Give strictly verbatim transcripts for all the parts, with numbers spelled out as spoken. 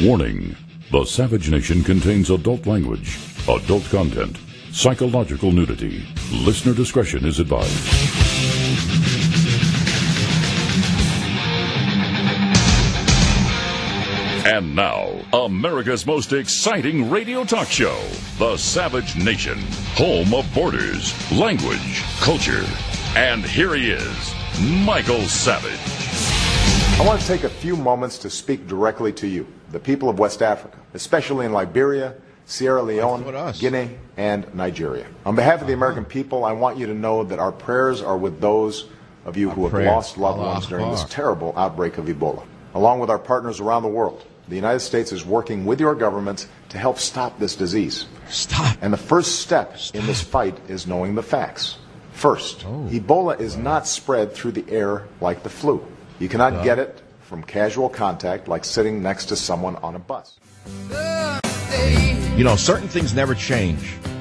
Warning: the Savage Nation contains adult language, adult content, psychological nudity. Listener discretion is advised. And now, America's most exciting radio talk show, The Savage Nation, home of borders, language, culture. And here he is, Michael Savage. I want to take a few moments to speak directly to you, the people of West Africa, especially in Liberia, Sierra Leone, Guinea, and Nigeria. On behalf of the American people, I want you to know that our prayers are with those of you who have lost loved ones during this terrible outbreak of Ebola. Along with our partners around the world, the United States is working with your governments to help stop this disease. Stop. And the first step stop. in this fight is knowing the facts. First, oh. Ebola is not spread through the air like the flu. You cannot Duh. get it from casual contact like sitting next to someone on a bus. You know, certain things never change.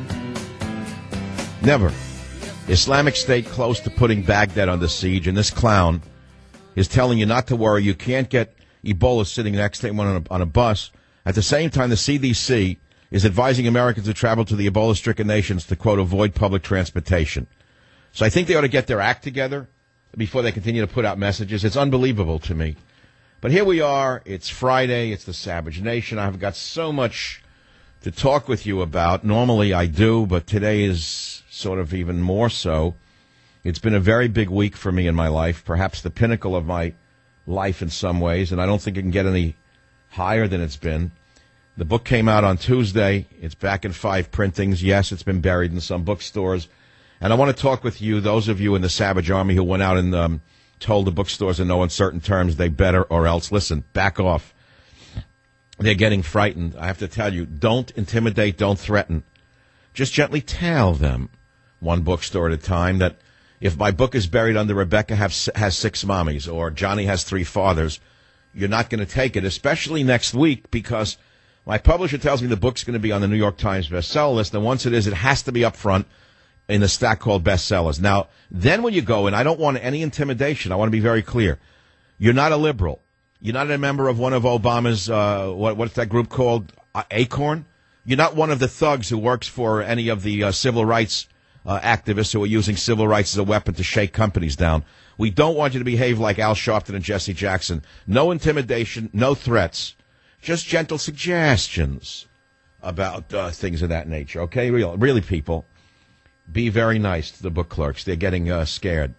Never. Islamic State close to putting Baghdad under siege, and this clown is telling you not to worry. You can't get Ebola sitting next to anyone on a, on a bus. At the same time, the C D C is advising Americans to travel to the Ebola-stricken nations to, quote, avoid public transportation. So I think they ought to get their act together before they continue to put out messages. It's unbelievable to me. But here we are. It's Friday. It's the Savage Nation. I've got so much to talk with you about. Normally I do, but today is sort of even more so. It's been a very big week for me in my life, perhaps the pinnacle of my life in some ways, and I don't think it can get any higher than it's been. The book came out on Tuesday. It's back in five printings. Yes, it's been buried in some bookstores. And I want to talk with you, those of you in the Savage Army who went out and um, told the bookstores in no uncertain terms they better or else. Listen, back off. They're getting frightened. I have to tell you, don't intimidate, don't threaten. Just gently tell them, one bookstore at a time, that if my book is buried under Rebecca has, has six mommies or Johnny has three fathers, you're not going to take it, especially next week, because my publisher tells me the book's going to be on the New York Times bestseller list, and once it is, it has to be up front in a stack called bestsellers. Now, then when you go in, I don't want any intimidation. I want to be very clear. You're not a liberal. You're not a member of one of Obama's, uh, what, what's that group called, uh, Acorn? You're not one of the thugs who works for any of the uh, civil rights uh, activists who are using civil rights as a weapon to shake companies down. We don't want you to behave like Al Sharpton and Jesse Jackson. No intimidation, no threats, just gentle suggestions about uh, things of that nature, okay? Real, really, people. Be very nice to the book clerks. They're getting uh, scared.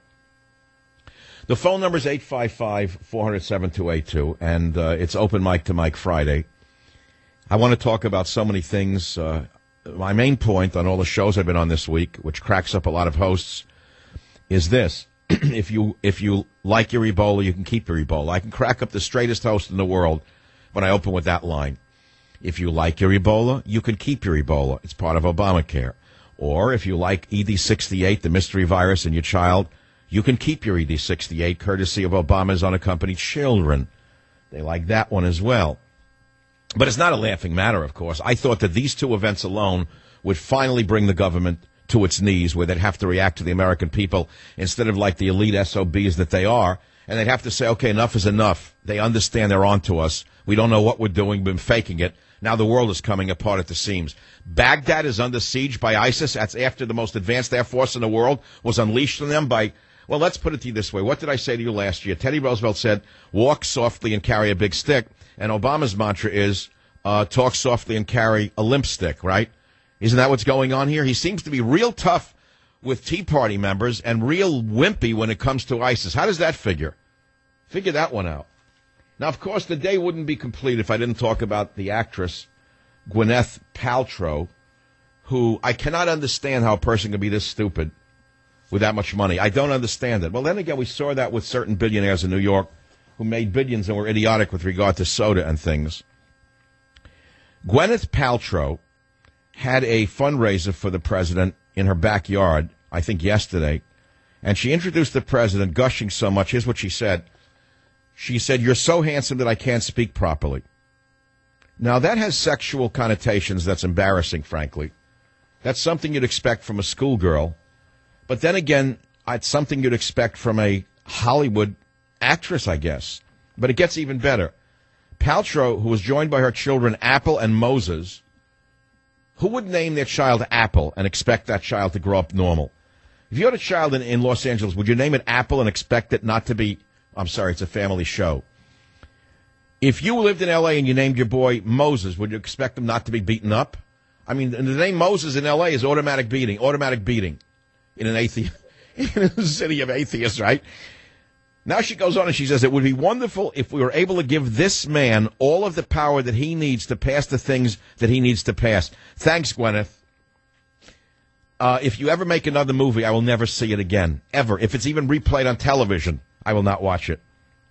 The phone number is eight five five, four zero zero, seven two eight two, and uh, it's Open Mic to Mike Friday. I want to talk about so many things. Uh, my main point on all the shows I've been on this week, which cracks up a lot of hosts, is this. if you if you like your Ebola, you can keep your Ebola. I can crack up the straightest host in the world when I open with that line. If you like your Ebola, you can keep your Ebola. It's part of Obamacare. Or if you like E D sixty-eight, the mystery virus in your child, you can keep your E D sixty-eight, courtesy of Obama's unaccompanied children. They like that one as well. But it's not a laughing matter, of course. I thought that these two events alone would finally bring the government to its knees, where they'd have to react to the American people instead of like the elite S O Bs that they are. And they'd have to say, okay, enough is enough. They understand they're on to us. We don't know what we're doing. We've been faking it. Now the world is coming apart at the seams. Baghdad is under siege by ISIS. That's after the most advanced air force in the world was unleashed on them by, well, let's put it to you this way. What did I say to you last year? Teddy Roosevelt said, walk softly and carry a big stick. And Obama's mantra is, uh, talk softly and carry a limp stick, right? Isn't that what's going on here? He seems to be real tough with Tea Party members and real wimpy when it comes to ISIS. How does that figure? Figure that one out. Now, of course, the day wouldn't be complete if I didn't talk about the actress Gwyneth Paltrow, who I cannot understand how a person can be this stupid with that much money. I don't understand it. Well, then again, we saw that with certain billionaires in New York who made billions and were idiotic with regard to soda and things. Gwyneth Paltrow had a fundraiser for the president in her backyard, I think yesterday, and she introduced the president gushing so much. Here's what she said. She said, "You're so handsome that I can't speak properly." Now, that has sexual connotations that's embarrassing, frankly. That's something you'd expect from a schoolgirl. But then again, it's something you'd expect from a Hollywood actress, I guess. But it gets even better. Paltrow, who was joined by her children Apple and Moses, who would name their child Apple and expect that child to grow up normal? If you had a child in, in Los Angeles, would you name it Apple and expect it not to be, I'm sorry, it's a family show. If you lived in L A and you named your boy Moses, would you expect him not to be beaten up? I mean, the name Moses in L A is automatic beating, automatic beating in an atheist, in a city of atheists, right? Now she goes on and she says, it would be wonderful if we were able to give this man all of the power that he needs to pass the things that he needs to pass. Thanks, Gwyneth. Uh, if you ever make another movie, I will never see it again, ever. If it's even replayed on television, I will not watch it.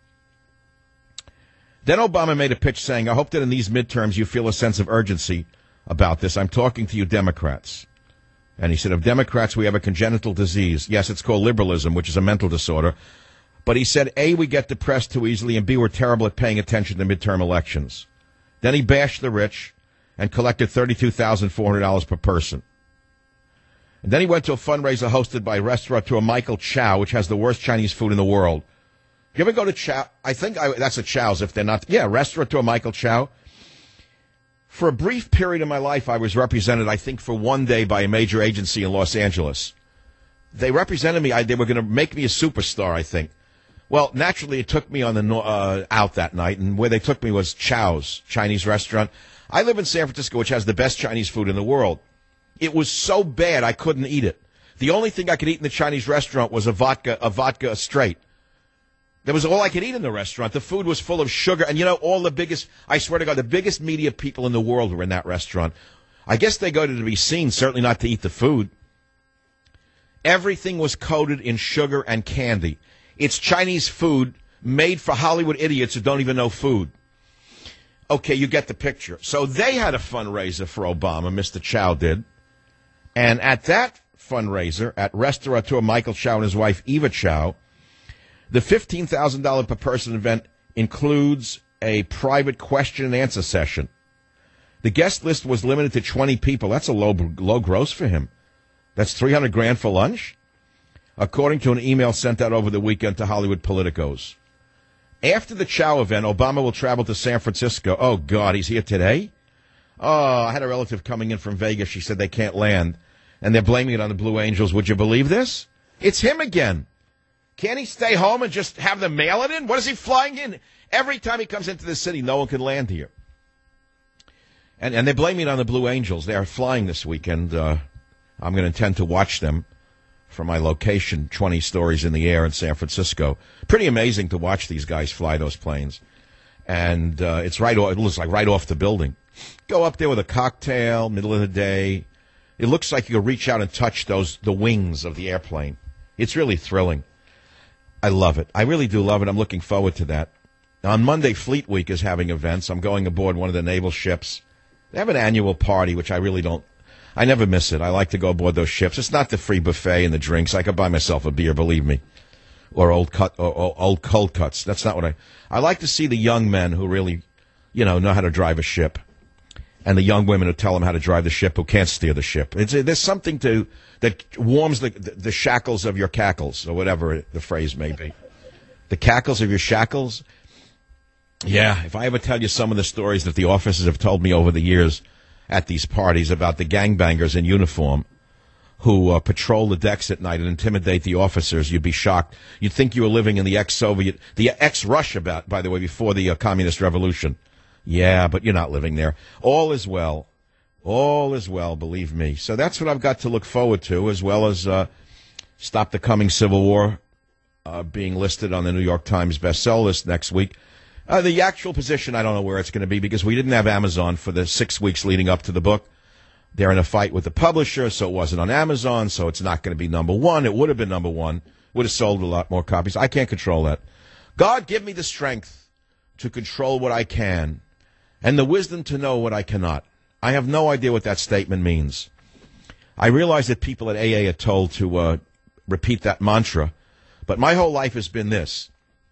Then Obama made a pitch saying, I hope that in these midterms you feel a sense of urgency about this. I'm talking to you Democrats. And he said, of Democrats, we have a congenital disease. Yes, it's called liberalism, which is a mental disorder. But he said, A, we get depressed too easily, and B, we're terrible at paying attention to midterm elections. Then he bashed the rich and collected thirty-two thousand four hundred dollars per person. And then he went to a fundraiser hosted by restaurateur Michael Chow, which has the worst Chinese food in the world. You ever go to Chow? I think I, that's a Chow's if they're not. Yeah, restaurateur Michael Chow. For a brief period in my life, I was represented, I think, for one day by a major agency in Los Angeles. They represented me. I, they were going to make me a superstar, I think. Well, naturally, it took me on the uh, out that night, and where they took me was Chow's Chinese restaurant. I live in San Francisco, which has the best Chinese food in the world. It was so bad I couldn't eat it. The only thing I could eat in the Chinese restaurant was a vodka, a vodka straight. That was all I could eat in the restaurant. The food was full of sugar, and you know, all the biggest, I swear to God, the biggest media people in the world were in that restaurant. I guess they go to, to be seen, certainly not to eat the food. Everything was coated in sugar and candy. It's Chinese food made for Hollywood idiots who don't even know food. Okay, you get the picture. So they had a fundraiser for Obama, Mister Chow did. And at that fundraiser, at restaurateur Michael Chow and his wife Eva Chow, the fifteen thousand dollars per person event includes a private question and answer session. The guest list was limited to twenty people. That's a low, low gross for him. That's three hundred grand for lunch, according to an email sent out over the weekend to Hollywood politicos. After the Chow event, Obama will travel to San Francisco. Oh, God, he's here today? Oh, I had a relative coming in from Vegas. She said they can't land, and they're blaming it on the Blue Angels. Would you believe this? It's him again. Can't he stay home and just have them mail it in? What is he flying in? Every time he comes into the city, no one can land here. And, and they're blaming it on the Blue Angels. They are flying this weekend. Uh, I'm going to intend to watch them from my location, twenty stories in the air in San Francisco. Pretty amazing to watch these guys fly those planes. And uh, it's right. It looks like right off the building. Go up there with a cocktail, middle of the day. It looks like you could reach out and touch those the wings of the airplane. It's really thrilling. I love it. I really do love it. I'm looking forward to that. On Monday, Fleet Week is having events. I'm going aboard one of the naval ships. They have an annual party, which I really don't. I never miss it. I like to go aboard those ships. It's not the free buffet and the drinks. I could buy myself a beer, believe me, or old cut, or, or old cold cuts. That's not what I. I like to see the young men who really, you know, know how to drive a ship, and the young women who tell them how to drive the ship who can't steer the ship. It's, there's something to that warms the the shackles of your cackles, or whatever the phrase may be. The cackles of your shackles. Yeah, if I ever tell you some of the stories that the officers have told me over the years at these parties about the gangbangers in uniform who uh, patrol the decks at night and intimidate the officers, you'd be shocked. You'd think you were living in the ex-Soviet, the ex-Russia, about, by the way, before the uh, communist revolution. Yeah, but you're not living there. All is well. All is well, believe me. So that's what I've got to look forward to, as well as uh, Stop the Coming Civil War uh, being listed on the New York Times bestseller list next week. Uh, the actual position, I don't know where it's going to be because we didn't have Amazon for the six weeks leading up to the book. They're in a fight with the publisher, so it wasn't on Amazon, so it's not going to be number one. It would have been number one. Would have sold a lot more copies. I can't control that. God, give me the strength to control what I can and the wisdom to know what I cannot. I have no idea what that statement means. I realize that people at A A are told to uh, repeat that mantra, but my whole life has been this.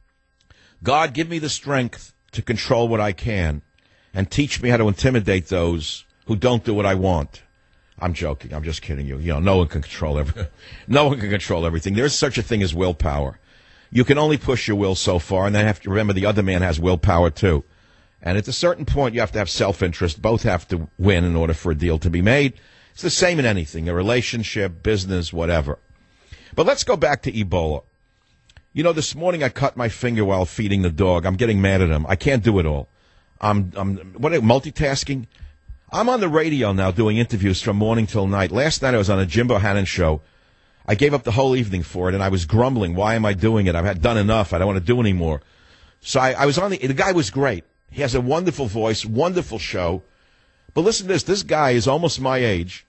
God, give me the strength to control what I can and teach me how to intimidate those who don't do what I want. I'm joking. I'm just kidding you. You know, no one can control everything. No one can control everything. There's such a thing as willpower. You can only push your will so far, and then have to remember the other man has willpower too. And at a certain point, you have to have self-interest. Both have to win in order for a deal to be made. It's the same in anything, a relationship, business, whatever. But let's go back to Ebola. You know, this morning I cut my finger while feeding the dog. I'm getting mad at him. I can't do it all. I'm, I'm what, multitasking? I'm on the radio now doing interviews from morning till night. Last night I was on a Jim Bohannon show. I gave up the whole evening for it, and I was grumbling. Why am I doing it? I've had done enough. I don't want to do anymore. So I, I was on the, the guy was great. He has a wonderful voice, wonderful show. But listen to this. This guy is almost my age.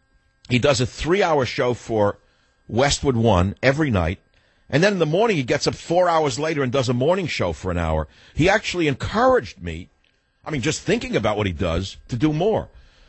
He does a three-hour show for Westwood One every night. And then in the morning, he gets up four hours later and does a morning show for an hour. He actually encouraged me, I mean, just thinking about what he does, to do more.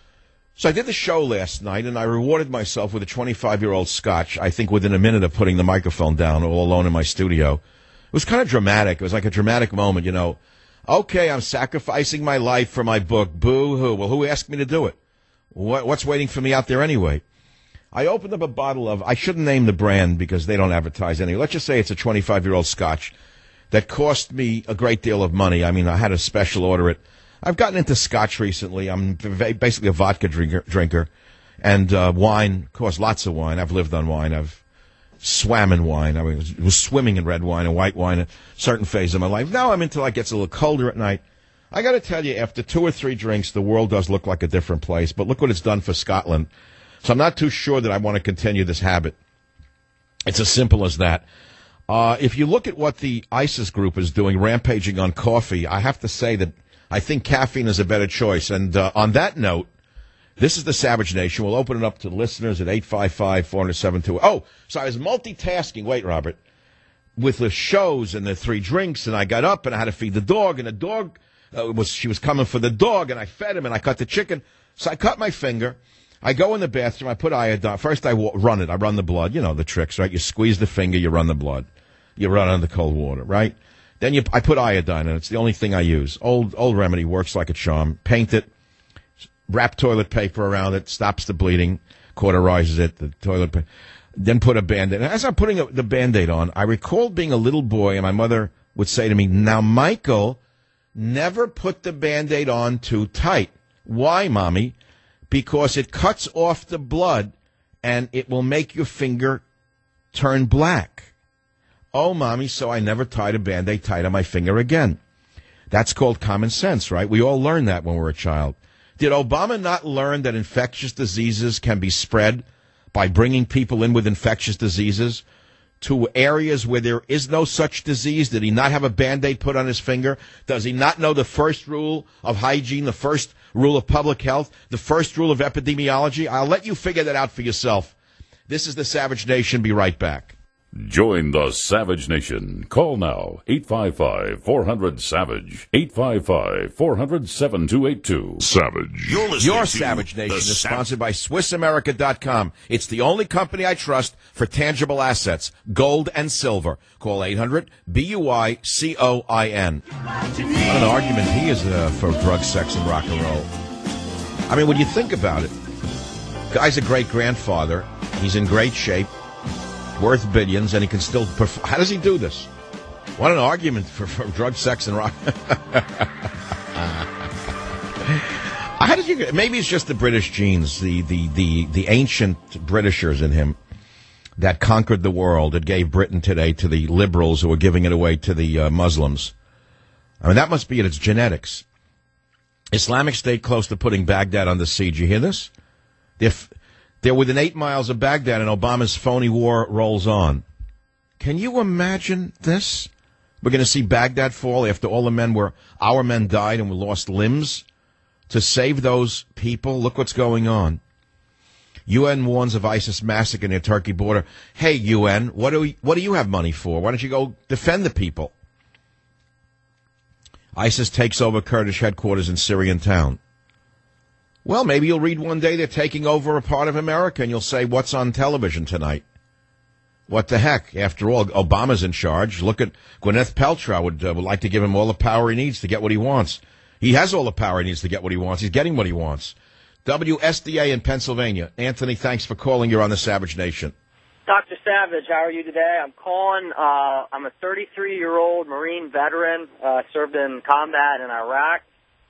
So I did the show last night, and I rewarded myself with a twenty-five-year-old scotch, I think within a minute of putting the microphone down all alone in my studio. It was kind of dramatic. It was like a dramatic moment, you know. Okay, I'm sacrificing my life for my book. Boo-hoo. Well, who asked me to do it? What, what's waiting for me out there anyway? I opened up a bottle of, I shouldn't name the brand because they don't advertise anyway. Let's just say it's a twenty-five-year-old scotch that cost me a great deal of money. I mean, I had a special order it. I've gotten into scotch recently. I'm basically a vodka drinker, drinker. And uh, wine, of course, lots of wine. I've lived on wine. I've swam in wine. I was, was swimming in red wine and white wine at a certain phase of my life. Now I'm into like it gets a little colder at night. I got to tell you, after two or three drinks, the world does look like a different place. But look what it's done for Scotland. So I'm not too sure that I want to continue this habit. It's as simple as that. Uh, if you look at what the ISIS group is doing, rampaging on coffee, I have to say that I think caffeine is a better choice. And uh, on that note, this is the Savage Nation. We'll open it up to listeners at eight five five, four zero seven two. Oh, so I was multitasking. Wait, Robert. With the shows and the three drinks, and I got up and I had to feed the dog, and the dog uh, was she was coming for the dog, and I fed him, and I cut the chicken. So I cut my finger. I go in the bathroom. I put iodine. First, I w- run it. I run the blood. You know the tricks, right? You squeeze the finger, you run the blood. You run under cold water, right? Then you, I put iodine in it. It's the only thing I use. Old old remedy, works like a charm. Paint it, wrap toilet paper around it, stops the bleeding, cauterizes it, the toilet paper. Then put a Band-Aid. As I'm putting the Band-Aid on, I recall being a little boy, and my mother would say to me, now, Michael, never put the Band-Aid on too tight. Why, Mommy? Because it cuts off the blood, and it will make your finger turn black. Oh, Mommy, so I never tied a Band-Aid tight on my finger again. That's called common sense, right? We all learned that when we were a child. Did Obama not learn that infectious diseases can be spread by bringing people in with infectious diseases to areas where there is no such disease? Did he not have a Band-Aid put on his finger? Does he not know the first rule of hygiene, the first rule of public health, the first rule of epidemiology? I'll let you figure that out for yourself. This is the Savage Nation. Be right back. Join the Savage Nation. Call now, eight five five, four hundred, SAVAGE, eight five five, four hundred, seven two eight two. Savage. You're listening Your to Savage Nation is Sav- sponsored by Swiss America dot com. It's the only company I trust for tangible assets, gold and silver. Call eight hundred, B U I C O I N. What an argument he is uh, for drugs, sex, and rock and roll. I mean, when you think about it, guy's a great-grandfather. He's in great shape. Worth billions, and he can still perform. How does he do this? What an argument for, for drug, sex, and rock. How did you? Maybe it's just the British genes, the, the, the, the ancient Britishers in him that conquered the world, that gave Britain today to the liberals who are giving it away to the uh, Muslims. I mean, that must be it. It's genetics. Islamic State close to putting Baghdad under siege. You hear this? If they're within eight miles of Baghdad, and Obama's phony war rolls on. Can you imagine this? We're going to see Baghdad fall after all the men were, our men died and we lost limbs. To save those people, look what's going on. U N warns of ISIS massacre near Turkey border. Hey, U N, what do we, what do you have money for? Why don't you go defend the people? ISIS takes over Kurdish headquarters in Syrian town. Well, maybe you'll read one day they're taking over a part of America, and you'll say, what's on television tonight? What the heck? After all, Obama's in charge. Look at Gwyneth Paltrow would, uh, would like to give him all the power he needs to get what he wants. He has all the power he needs to get what he wants. He's getting what he wants. W S D A in Pennsylvania. Anthony, thanks for calling. You're on the Savage Nation. Doctor Savage, how are you today? I'm calling. Uh, I'm a thirty-three-year-old Marine veteran. Uh, served in combat in Iraq.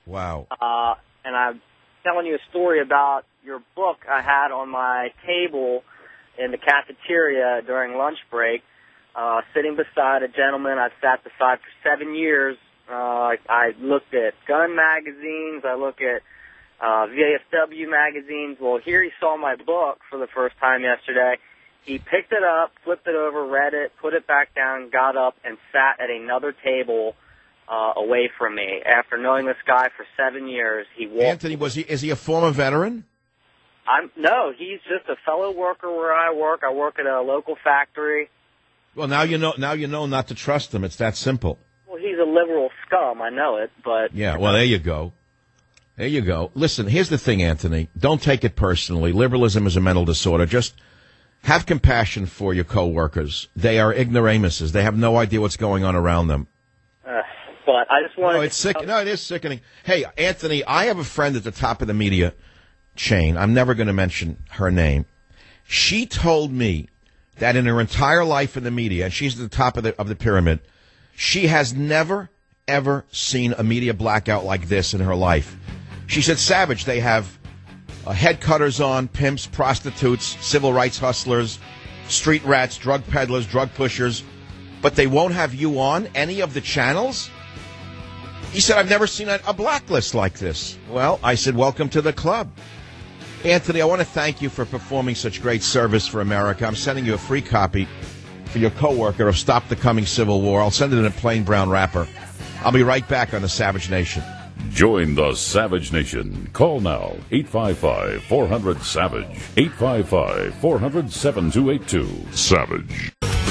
Wow. Uh, and I'm telling you a story about your book I had on my table in the cafeteria during lunch break, uh, sitting beside a gentleman I've sat beside for seven years. Uh, I, I looked at gun magazines. I look at uh, V A F W magazines. Well, here he saw my book for the first time yesterday. He picked it up, flipped it over, read it, put it back down, got up, and sat at another table uh, away from me. After knowing this guy for seven years, he walked. Anthony, was he? Is he a former veteran? I'm no. He's just a fellow worker where I work. I work at a local factory. Well, now you know. Now you know not to trust him. It's that simple. Well, he's a liberal scum. I know it, but yeah. Well, there you go. There you go. Listen, here's the thing, Anthony. Don't take it personally. Liberalism is a mental disorder. Just have compassion for your coworkers. They are ignoramuses. They have no idea what's going on around them. Uh, but I just wanted. No, it's to sick. No, it is sickening. Hey, Anthony, I have a friend at the top of the media chain. I'm never going to mention her name. She told me that in her entire life in the media, and she's at the top of the of the pyramid, she has never, ever seen a media blackout like this in her life. She said, Savage, they have uh, head cutters on, pimps, prostitutes, civil rights hustlers, street rats, drug peddlers, drug pushers, but they won't have you on any of the channels? He said, I've never seen a, a blacklist like this. Well, I said, welcome to the club. Anthony, I want to thank you for performing such great service for America. I'm sending you a free copy for your coworker of Stop the Coming Civil War. I'll send it in a plain brown wrapper. I'll be right back on the Savage Nation. Join the Savage Nation. Call now, eight five five, four hundred, SAVAGE, eight five five, four hundred, seven two eight two. Savage.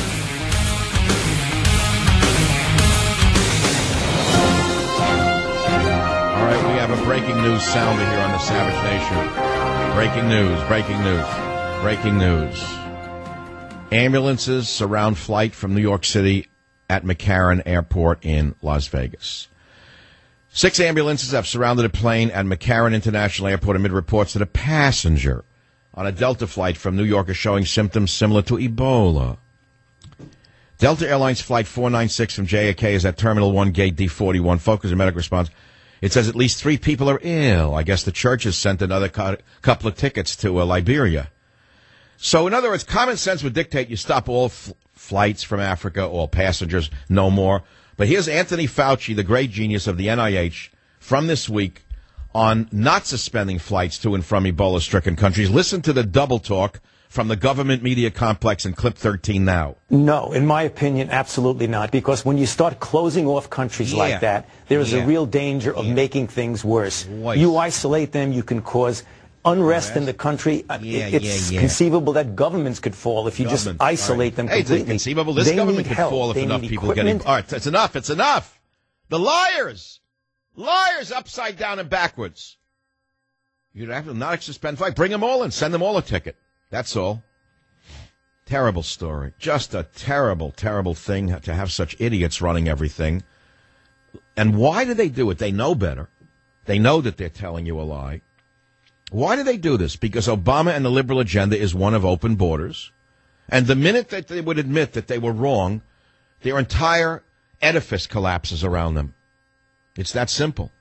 All right, we have a breaking news sounder here on the Savage Nation. Breaking news, breaking news, breaking news. Ambulances surround flight from New York City at McCarran Airport in Las Vegas. Six ambulances have surrounded a plane at McCarran International Airport amid reports that a passenger on a Delta flight from New York is showing symptoms similar to Ebola. Delta Airlines Flight four ninety-six from J F K is at Terminal one, Gate D forty-one. Focus and medical response. It says at least three people are ill. I guess the church has sent another co- couple of tickets to uh, Liberia. So, in other words, common sense would dictate you stop all f- flights from Africa, all passengers, no more. But here's Anthony Fauci, the great genius of the N I H, from this week on not suspending flights to and from Ebola-stricken countries. Listen to the double talk from the government media complex in clip thirteen now. No, in my opinion, absolutely not. Because when you start closing off countries yeah. like that, there is yeah. a real danger of yeah. making things worse. Weiss. You isolate them, you can cause unrest Unrest? in the country. Yeah, it's yeah, yeah. conceivable that governments could fall if you just isolate right. them completely. Hey, it's conceivable this they government could help. fall if they enough people get in. All right, it's enough. It's enough. The liars. Liars upside down and backwards. You'd have to not suspend flight. Bring them all in. Send them all a ticket. That's all. Terrible story. Just a terrible, terrible thing to have such idiots running everything. And why do they do it? They know better. They know that they're telling you a lie. Why do they do this? Because Obama and the liberal agenda is one of open borders. And the minute that they would admit that they were wrong, their entire edifice collapses around them. It's that simple.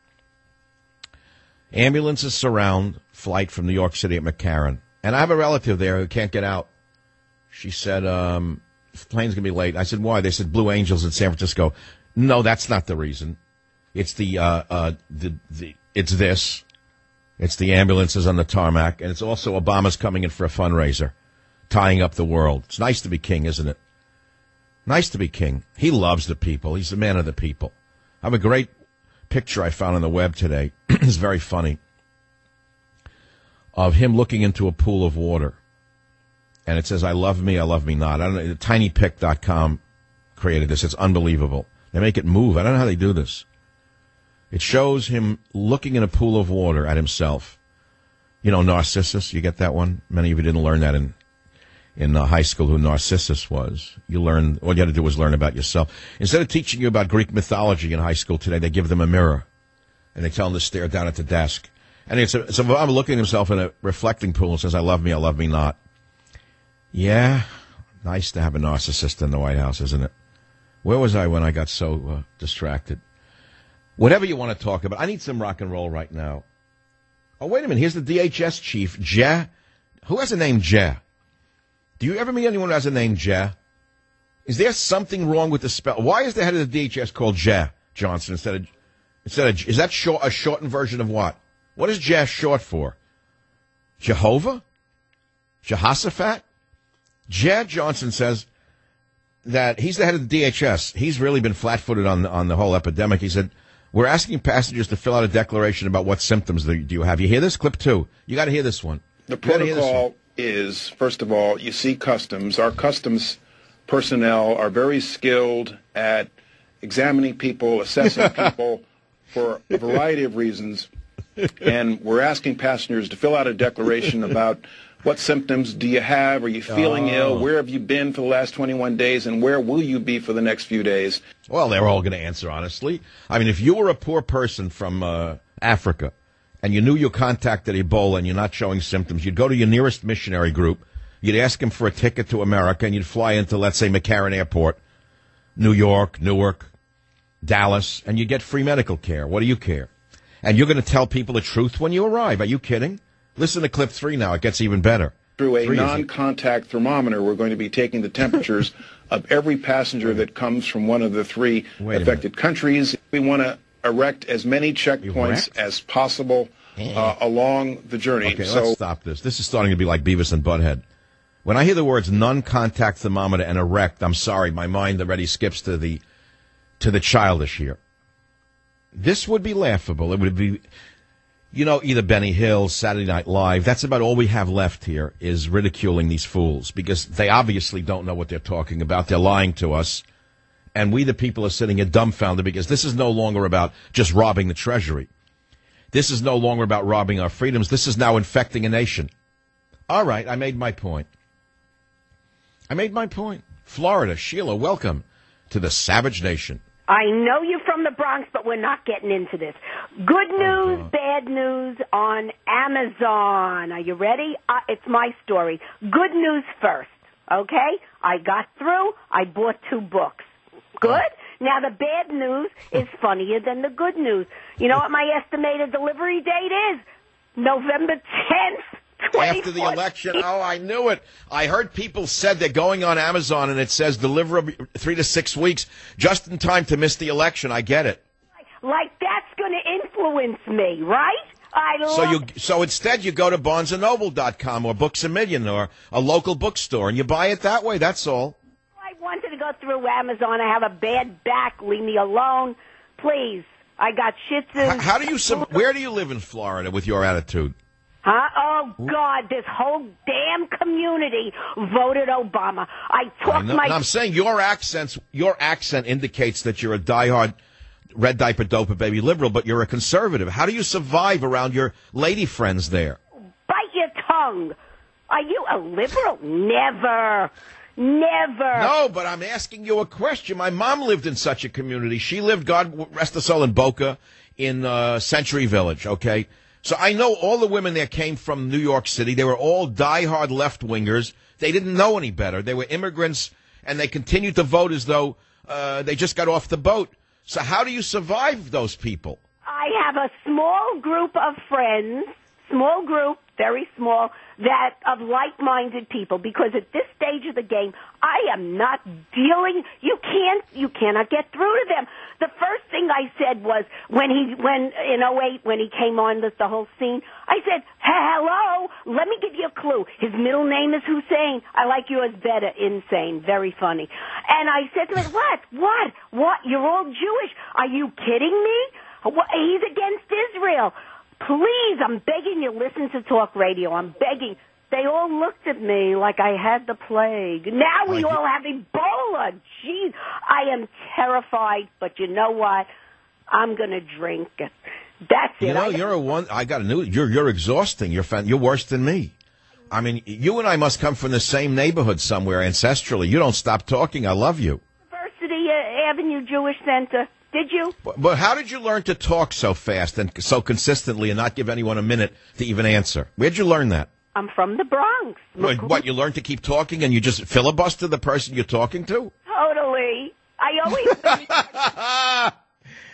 Ambulances surround flight from New York City at McCarran. And I have a relative there who can't get out. She said, um, the plane's going to be late. I said, why? They said Blue Angels in San Francisco. No, that's not the reason. It's the, uh, uh, the, the, it's this. It's the ambulances on the tarmac, and it's also Obama's coming in for a fundraiser, tying up the world. It's nice to be king, isn't it? Nice to be king. He loves the people. He's the man of the people. I have a great picture I found on the web today. It's very funny. Of him looking into a pool of water. And it says, I love me, I love me not. I don't know. tiny pic dot com created this. It's unbelievable. They make it move. I don't know how they do this. It shows him looking in a pool of water at himself. You know, Narcissus, you get that one? Many of you didn't learn that in in uh, high school, who Narcissus was. You learn, all you had to do was learn about yourself. Instead of teaching you about Greek mythology in high school today, they give them a mirror. And they tell them to stare down at the desk. And it's a, so I'm looking at himself in a reflecting pool and says, I love me, I love me not. Yeah, nice to have a narcissist in the White House, isn't it? Where was I when I got so uh, distracted? Whatever you want to talk about. I need some rock and roll right now. Oh, wait a minute. Here's the D H S chief, Jeh. Who has a name Jeh? Do you ever meet anyone who has a name Jeh? Is there something wrong with the spell? Why is the head of the D H S called Jeh Johnson instead of, instead of, is that short, a shortened version of what? What is Jeh short for? Jehovah? Jehoshaphat? Jeh Johnson says that he's the head of the D H S. He's really been flat-footed on, on the whole epidemic. He said, we're asking passengers to fill out a declaration about what symptoms do you have. You hear this? Clip two. You got to hear this one. The protocol is, first of all, you see customs. Our customs personnel are very skilled at examining people, assessing people for a variety of reasons. And we're asking passengers to fill out a declaration about what symptoms do you have? Are you feeling oh. ill? Where have you been for the last twenty-one days? And where will you be for the next few days? Well, they're all going to answer honestly. I mean, if you were a poor person from uh, Africa and you knew you contacted Ebola and you're not showing symptoms, you'd go to your nearest missionary group, you'd ask them for a ticket to America, and you'd fly into, let's say, McCarran Airport, New York, Newark, Dallas, and you'd get free medical care. What do you care? And you're going to tell people the truth when you arrive. Are you kidding? Listen to clip three now. It gets even better. Through a non-contact thermometer, we're going to be taking the temperatures of every passenger that comes from one of the three affected countries. We want to erect as many checkpoints erect? as possible uh, along the journey. Okay, so let's stop this. This is starting to be like Beavis and Butthead. When I hear the words non-contact thermometer and erect, I'm sorry, my mind already skips to the to the childish here. This would be laughable. It would be, you know, either Benny Hill, Saturday Night Live. That's about all we have left here is ridiculing these fools because they obviously don't know what they're talking about. They're lying to us. And we, the people, are sitting here dumbfounded because this is no longer about just robbing the Treasury. This is no longer about robbing our freedoms. This is now infecting a nation. All right, I made my point. I made my point. Florida, Sheila, welcome to the Savage Nation. I know you're from the Bronx, but we're not getting into this. Good news, oh, bad news on Amazon. Are you ready? Uh, it's my story. Good news first, okay? I got through. I bought two books. Good? Oh. Now, the bad news is funnier than the good news. You know what my estimated delivery date is? November tenth. After the election. Oh, I knew it. I heard people said they're going on Amazon and it says deliver three to six weeks just in time to miss the election. I get it. Like that's going to influence me, right? I love so you so instead you go to Barnes and Noble dot com or Books A Million or a local bookstore and you buy it that way. That's all. I wanted to go through Amazon. I have a bad back. Leave me alone, please. I got shih tzus. How, how do you? Where do you live in Florida with your attitude? Huh? Oh, God, this whole damn community voted Obama. I talked my... No, I'm saying your accents, your accent indicates that you're a diehard red diaper doper baby liberal, but you're a conservative. How do you survive around your lady friends there? Bite your tongue. Are you a liberal? Never. Never. No, but I'm asking you a question. My mom lived in such a community. She lived, God rest her soul, in Boca, in uh, Century Village, okay? So I know all the women there came from New York City. They were all diehard left-wingers. They didn't know any better. They were immigrants, and they continued to vote as though uh, they just got off the boat. So how do you survive those people? I have a small group of friends, small group, very small, that of like-minded people, because at this stage of the game, I am not dealing, you can't, you cannot get through to them. The first thing I said was, when he, when, in oh eight, when he came on with the whole scene, I said, hello, let me give you a clue. His middle name is Hussein. I like yours better, Insane, very funny. And I said to him, what, what, what, you're all Jewish? Are you kidding me? What, he's against Israel. Please, I'm begging you, listen to talk radio. I'm begging. They all looked at me like I had the plague. Now we all have Ebola. Jeez, I am terrified, but you know what? I'm going to drink. That's it. You know, you're a one. I got a new. You're you're exhausting. You're fan, you're worse than me. I mean, you and I must come from the same neighborhood somewhere ancestrally. You don't stop talking. I love you. University uh, Avenue Jewish Center. Did you? But, but how did you learn to talk so fast and so consistently and not give anyone a minute to even answer? Where'd you learn that? I'm from the Bronx. What, what, you learned to keep talking and you just filibuster the person you're talking to? Totally. I always...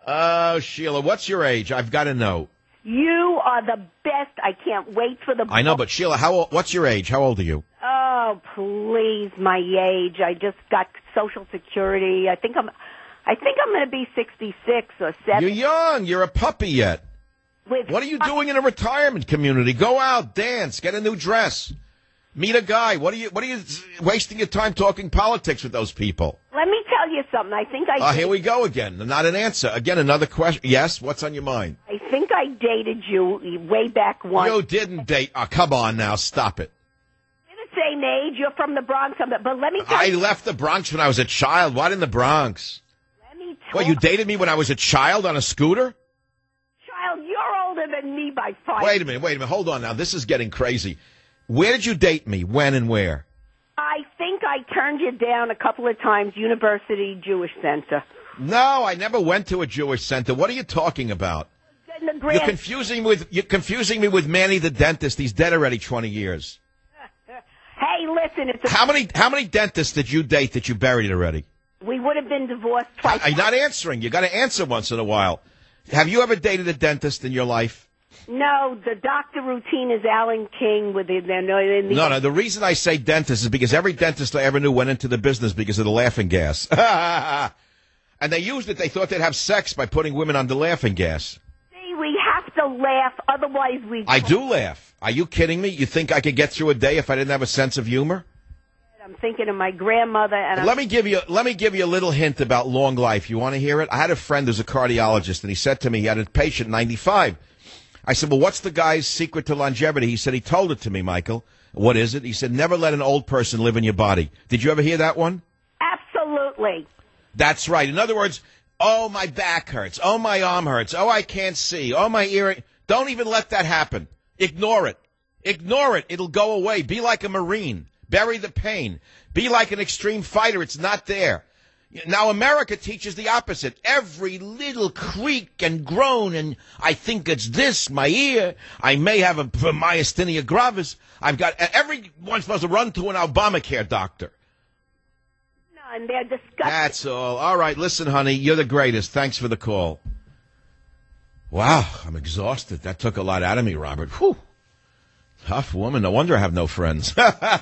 Oh, Sheila, what's your age? I've got to know. You are the best. I can't wait for the book. I know, but Sheila, how old, what's your age? How old are you? Oh, please, my age. I just got Social Security. I think I'm I think I'm going to be sixty-six or seventy. You're young. You're a puppy yet. With what are you doing in a retirement community? Go out, dance, get a new dress, meet a guy. What are you What are you wasting your time talking politics with those people? Let me tell you something. I think I Oh, uh, here we go again. Not an answer. Again, another question. Yes, what's on your mind? I think I dated you way back once. You didn't date. Oh, come on now. Stop it. We're the same age. You're from the Bronx. But let me tell I you. left the Bronx when I was a child. What in the Bronx? Let me tell What, you dated me when I was a child on a scooter? Child, you're older than me by five. Wait a minute. Wait a minute. Hold on now. This is getting crazy. Where did you date me? When and where? I think I turned you down a couple of times, University Jewish Center. No, I never went to a Jewish center. What are you talking about? The grand- You're confusing with you're confusing me with Manny the dentist. He's dead already twenty years. Hey, listen, it's a- How many how many dentists did you date that you buried already? We would have been divorced twice. I'm not answering. You got to answer once in a while. Have you ever dated a dentist in your life? No, the doctor routine is Alan King with the, the, the No, no. The reason I say dentist is because every dentist I ever knew went into the business because of the laughing gas. And they used it. They thought they'd have sex by putting women on the laughing gas. See, we have to laugh, otherwise we... I do laugh. Are you kidding me? You think I could get through a day if I didn't have a sense of humor? I'm thinking of my grandmother and... Let me give you let me give you a little hint about long life. You want to hear it? I had a friend who's a cardiologist, and he said to me he had a patient, ninety-five. I said, well, what's the guy's secret to longevity? He said he told it to me, Michael. What is it? He said, never let an old person live in your body. Did you ever hear that one? Absolutely. That's right. In other words, oh, my back hurts. Oh, my arm hurts. Oh, I can't see. Oh, my ear. Don't even let that happen. Ignore it. Ignore it. It'll go away. Be like a Marine. Bury the pain. Be like an extreme fighter. It's not there. Now, America teaches the opposite. Every little creak and groan, and I think it's this, my ear. I may have a myasthenia gravis. I've got, everyone's supposed to run to an Obamacare doctor. No, and they're disgusting. That's all. All right, listen, honey, you're the greatest. Thanks for the call. Wow, I'm exhausted. That took a lot out of me, Robert. Whew. Tough woman. No wonder I have no friends.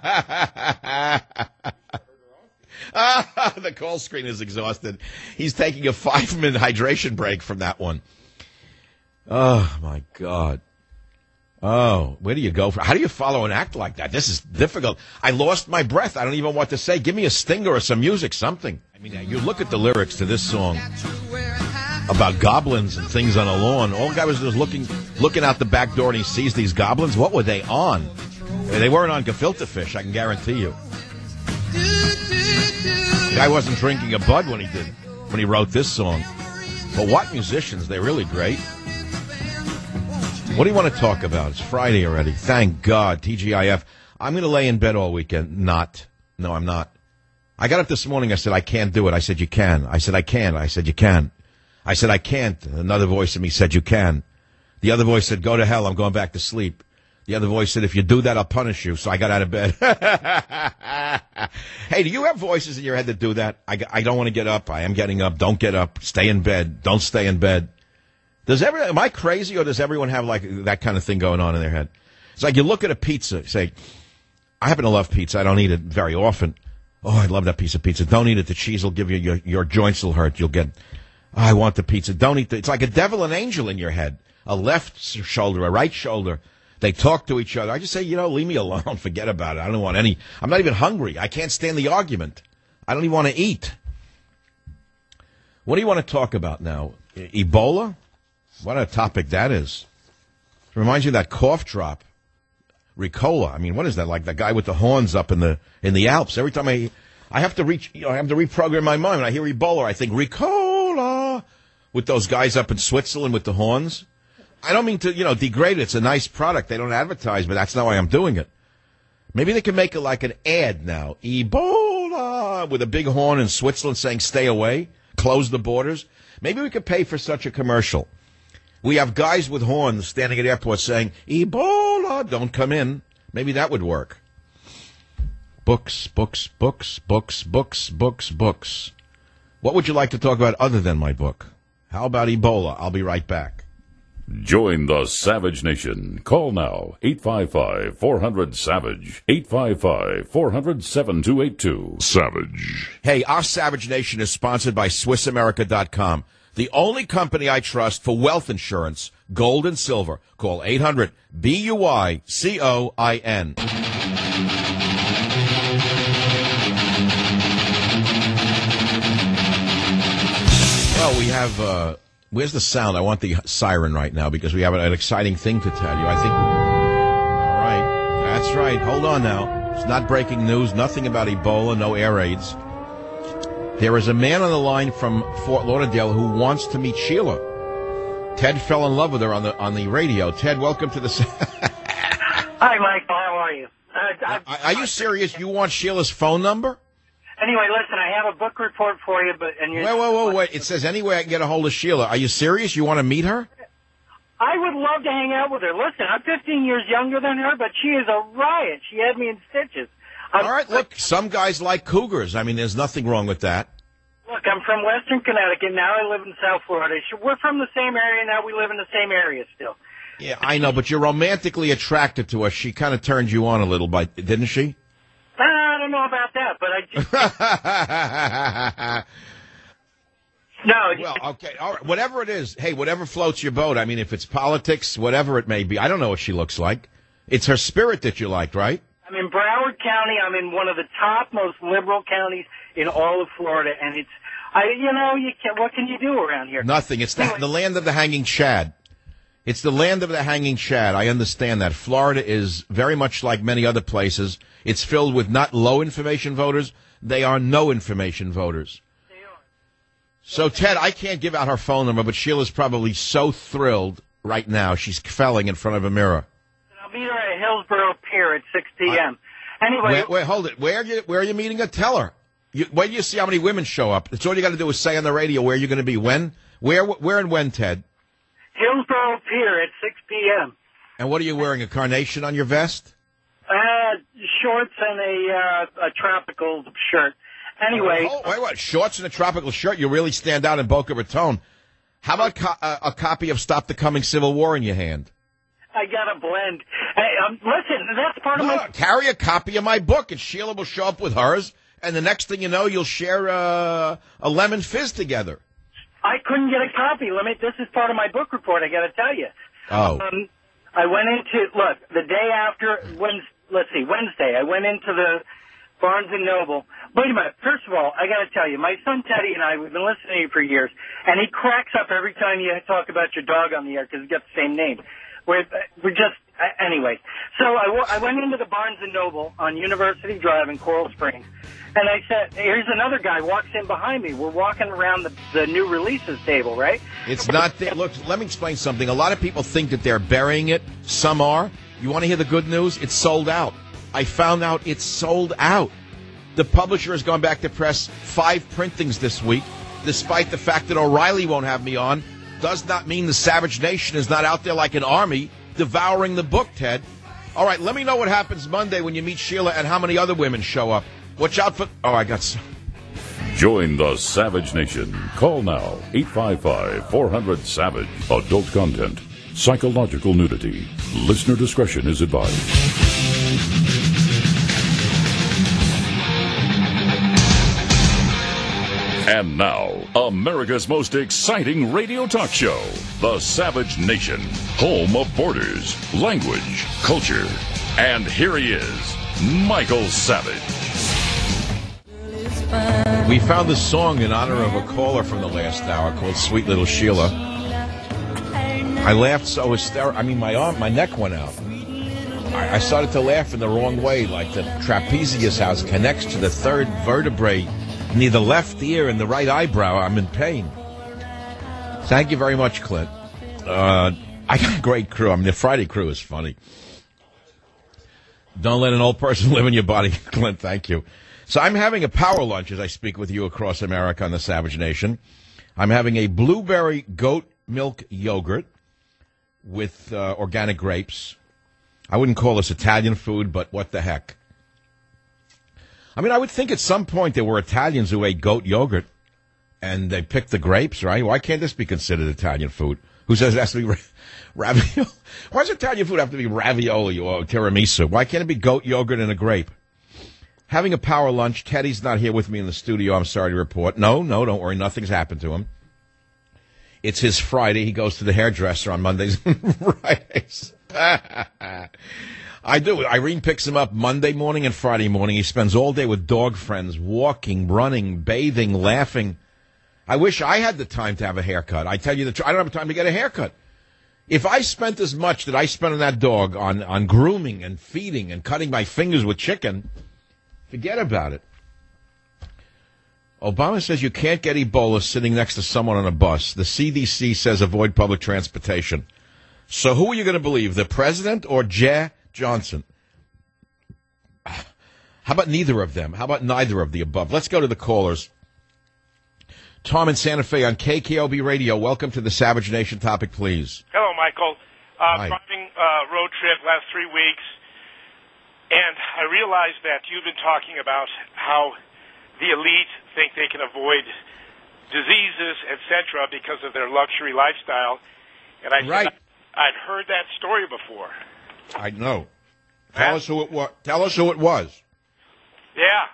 Ah, the call screen is exhausted. He's taking a five-minute hydration break from that one. Oh, my God. Oh, where do you go? For, how do you follow an act like that? This is difficult. I lost my breath. I don't even know what to say. Give me a stinger or some music, something. I mean, you look at the lyrics to this song about goblins and things on a lawn. All the guy was just looking, looking out the back door, and he sees these goblins. What were they on? They weren't on gefilte fish, I can guarantee you. The guy wasn't drinking a Bud when he did, when he wrote this song. But what musicians, they're really great. What do you want to talk about? It's Friday already. Thank God, T G I F. I'm going to lay in bed all weekend. Not. No, I'm not. I got up this morning, I said, I can't do it. I said, you can. I said, I can't. I said, you can. I said, I can't. Another voice in me said, you can. The other voice said, go to hell. I'm going back to sleep. The other voice said, if you do that, I'll punish you. So I got out of bed. Hey, do you have voices in your head that do that? I, I don't want to get up. I am getting up. Don't get up. Stay in bed. Don't stay in bed. Does every, am I crazy, or does everyone have like that kind of thing going on in their head? It's like you look at a pizza, say, I happen to love pizza. I don't eat it very often. Oh, I love that piece of pizza. Don't eat it. The cheese will give you, your, your joints will hurt. You'll get, oh, I want the pizza. Don't eat the, it's like a devil and angel in your head. A left shoulder, a right shoulder. They talk to each other. I just say, you know, leave me alone. Forget about it. I don't want any. I'm not even hungry. I can't stand the argument. I don't even want to eat. What do you want to talk about now? E- Ebola? What a topic that is. It reminds you of that cough drop. Ricola. I mean, what is that? Like the guy with the horns up in the in the Alps. Every time I I have to reach, you know, I have to reprogram my mind. When I hear Ebola, I think Ricola with those guys up in Switzerland with the horns. I don't mean to, you know, degrade it. It's a nice product. They don't advertise, but that's not why I'm doing it. Maybe they can make it like an ad now. Ebola with a big horn in Switzerland saying stay away, close the borders. Maybe we could pay for such a commercial. We have guys with horns standing at airports saying, Ebola, don't come in. Maybe that would work. Books, books, books, books, books, books, books. What would you like to talk about other than my book? How about Ebola? I'll be right back. Join the Savage Nation. Call now, eight five five, four hundred, SAVAGE, eight five five, four hundred, seven two eight two. Savage. Hey, our Savage Nation is sponsored by Swiss America dot com, the only company I trust for wealth insurance, gold and silver. Call eight hundred, B U I C O I N. Well, we have... Uh, Where's the sound? I want the siren right now because we have an exciting thing to tell you. I think... All right. That's right. Hold on now. It's not breaking news. Nothing about Ebola. No air raids. There is a man on the line from Fort Lauderdale who wants to meet Sheila. Ted fell in love with her on the on the radio. Ted, welcome to the... Hi, Mike. How are you? Uh, are, are you serious? You want Sheila's phone number? Anyway, listen, I have a book report for you, but and you're wait, wait, wait, wait. It says anyway I can get a hold of Sheila. Are you serious? You want to meet her? I would love to hang out with her. Listen, I'm fifteen years younger than her, but she is a riot. She had me in stitches. I'm, All right, look, some guys like cougars. I mean, there's nothing wrong with that. Look, I'm from Western Connecticut. Now I live in South Florida. We're from the same area. Now we live in the same area still. Yeah, I know, but you're romantically attracted to her. She kind of turned you on a little bit, didn't she? I don't know about that, but I just... no. Well, okay, all right. Whatever it is, hey, whatever floats your boat. I mean, if it's politics, whatever it may be. I don't know what she looks like. It's her spirit that you liked, right? I'm in Broward County. I'm in one of the top, most liberal counties in all of Florida, and it's, I, you know, you can, what can you do around here? Nothing. It's the, anyway. the land of the hanging chad. It's the land of the hanging chad. I understand that. Florida is very much like many other places. It's filled with not low information voters. They are no information voters. They are. So, Ted, I can't give out her phone number, but Sheila's probably so thrilled right now. She's felling in front of a mirror. I'll meet her at Hillsborough Pier at six p.m. I, anyway. Wait, wait, hold it. Where are you, where are you meeting her? Tell her. You, wait till you see how many women show up. That's all you got to do is say on the radio where you're going to be. When? Where, where and when, Ted? Hillsborough Pier at six p.m. And what are you wearing, a carnation on your vest? Uh, shorts and a, uh, a tropical shirt. Anyway. Oh, wait, what? Shorts and a tropical shirt? You really stand out in Boca Raton. How about co- uh, a copy of Stop the Coming Civil War in your hand? I got a blend. Hey, um, listen, that's part no, of my... Carry a copy of my book, and Sheila will show up with hers, and the next thing you know, you'll share uh, a lemon fizz together. I couldn't get a copy. Let me. This is part of my book report, I got to tell you. Oh. Um, I went into, look, the day after, Wednesday, let's see, Wednesday, I went into the Barnes and Noble. Wait a minute. First of all, I got to tell you, my son Teddy and I, we've been listening to you for years, and he cracks up every time you talk about your dog on the air because he's got the same name. We're, we're just, anyway. So I, I went into the Barnes and Noble on University Drive in Coral Springs, and I said, here's another guy walks in behind me. We're walking around the, the new releases table, right? It's not there. Look, let me explain something. A lot of people think that they're burying it. Some are. You want to hear the good news? It's sold out. I found out it's sold out. The publisher has gone back to press five printings this week, despite the fact that O'Reilly won't have me on. Does not mean the Savage Nation is not out there like an army devouring the book, Ted. All right, let me know what happens Monday when you meet Sheila and how many other women show up. Watch out for... Oh, I got... Join the Savage Nation. Call now, eight five five, four hundred, SAVAGE. Adult content. Psychological nudity. Listener discretion is advised. And now, America's most exciting radio talk show, The Savage Nation, home of borders, language, culture. And here he is, Michael Savage. We found this song in honor of a caller from the last hour called Sweet Little Sheila. I laughed so hysterical. I mean, my arm, my neck went out. I, I started to laugh in the wrong way, like the trapezius house connects to the third vertebrae near the left ear and the right eyebrow. I'm in pain. Thank you very much, Clint. Uh, I got a great crew. I mean, the Friday crew is funny. Don't let an old person live in your body, Clint. Thank you. So I'm having a power lunch as I speak with you across America on the Savage Nation. I'm having a blueberry goat milk yogurt with uh, organic grapes. I wouldn't call this Italian food, but what the heck. I mean, I would think at some point there were Italians who ate goat yogurt. and they pick the grapes, right? Why can't this be considered Italian food? Who says it has to be ra- ravioli? Why does Italian food have to be ravioli or tiramisu? Why can't it be goat yogurt and a grape? Having a power lunch. Teddy's not here with me in the studio, I'm sorry to report. No, no, don't worry. Nothing's happened to him. It's his Friday. He goes to the hairdresser on Mondays and Fridays. I do. Irene picks him up Monday morning and Friday morning. He spends all day with dog friends, walking, running, bathing, laughing. I wish I had the time to have a haircut. I tell you the truth, I don't have time to get a haircut. If I spent as much that I spent on that dog on, on grooming and feeding and cutting my fingers with chicken, forget about it. Obama says you can't get Ebola sitting next to someone on a bus. The C D C says avoid public transportation. So who are you going to believe, the president or Jeh Johnson? How about neither of them? How about neither of the above? Let's go to the callers. Tom in Santa Fe on K K O B Radio. Welcome to the Savage Nation topic, please. Hello, Michael. Uh, driving uh, road trip last three weeks, and I realized that you've been talking about how the elite think they can avoid diseases, et cetera, because of their luxury lifestyle. And I right. said I'd heard that story before. I know. Tell us who it was. Tell us who it was. Yeah.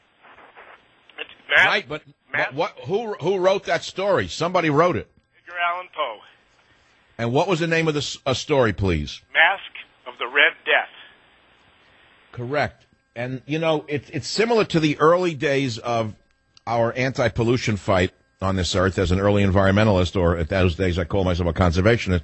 It's Matt, right, but, Matt, but what? Who who wrote that story? Somebody wrote it. Edgar Allan Poe. And what was the name of the uh, story, please? Mask of the Red Death. Correct. And, you know, it, it's similar to the early days of our anti-pollution fight on this earth as an early environmentalist, or at those days I call myself a conservationist.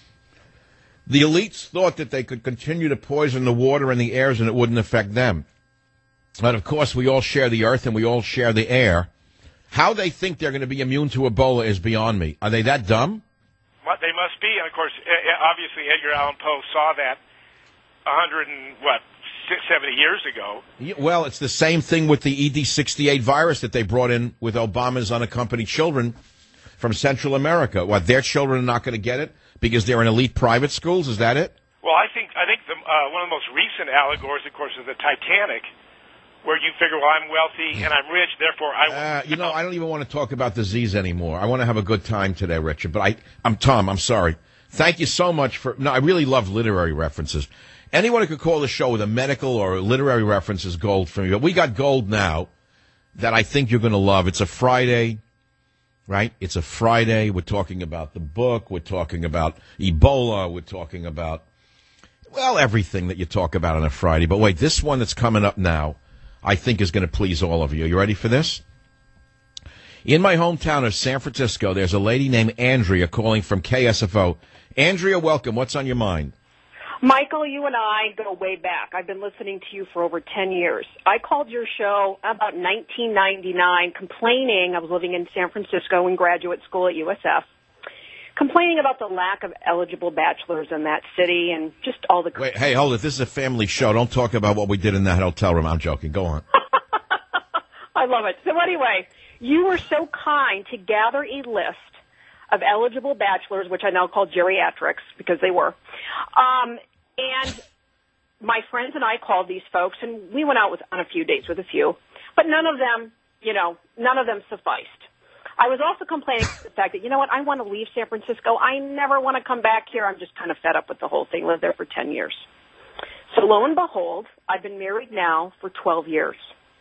The elites thought that they could continue to poison the water and the airs and it wouldn't affect them. But, of course, we all share the earth and we all share the air. How they think they're going to be immune to Ebola is beyond me. Are they that dumb? What they must be. And, of course, obviously Edgar Allan Poe saw that a hundred and, what, seventy years ago. Yeah, well, it's the same thing with the E D sixty-eight virus that they brought in with Obama's unaccompanied children from Central America. What, their children are not going to get it because they're in elite private schools? Is that it? Well, I think I think the, uh, one of the most recent allegories, of course, is the Titanic, where you figure, well, I'm wealthy and I'm rich, therefore I... Uh, you know, I don't even want to talk about disease anymore. I want to have a good time today, Richard. But I, I'm Tom. I'm sorry. Thank you so much for... No, I really love literary references. Anyone who could call the show with a medical or literary reference is gold for me. But we got gold now that I think you're going to love. It's a Friday, right? It's a Friday. We're talking about the book. We're talking about Ebola. We're talking about, well, everything that you talk about on a Friday. But wait, this one that's coming up now, I think is going to please all of you. You ready for this? In my hometown of San Francisco, there's a lady named Andrea calling from K S F O. Andrea, welcome. What's on your mind? Michael, you and I go way back. I've been listening to you for over ten years. I called your show about nineteen ninety-nine complaining, I was living in San Francisco in graduate school at U S F, complaining about the lack of eligible bachelors in that city and just all the... Wait, hey, hold it. This is a family show. Don't talk about what we did in that hotel room. I'm joking. Go on. I love it. So anyway, you were so kind to gather a list of eligible bachelors, which I now call geriatrics because they were. Um, and my friends and I called these folks, and we went out with, on a few dates with a few, but none of them, you know, none of them sufficed. I was also complaining about the fact that, you know what, I want to leave San Francisco. I never want to come back here. I'm just kind of fed up with the whole thing. Lived there for ten years. So lo and behold, I've been married now for twelve years.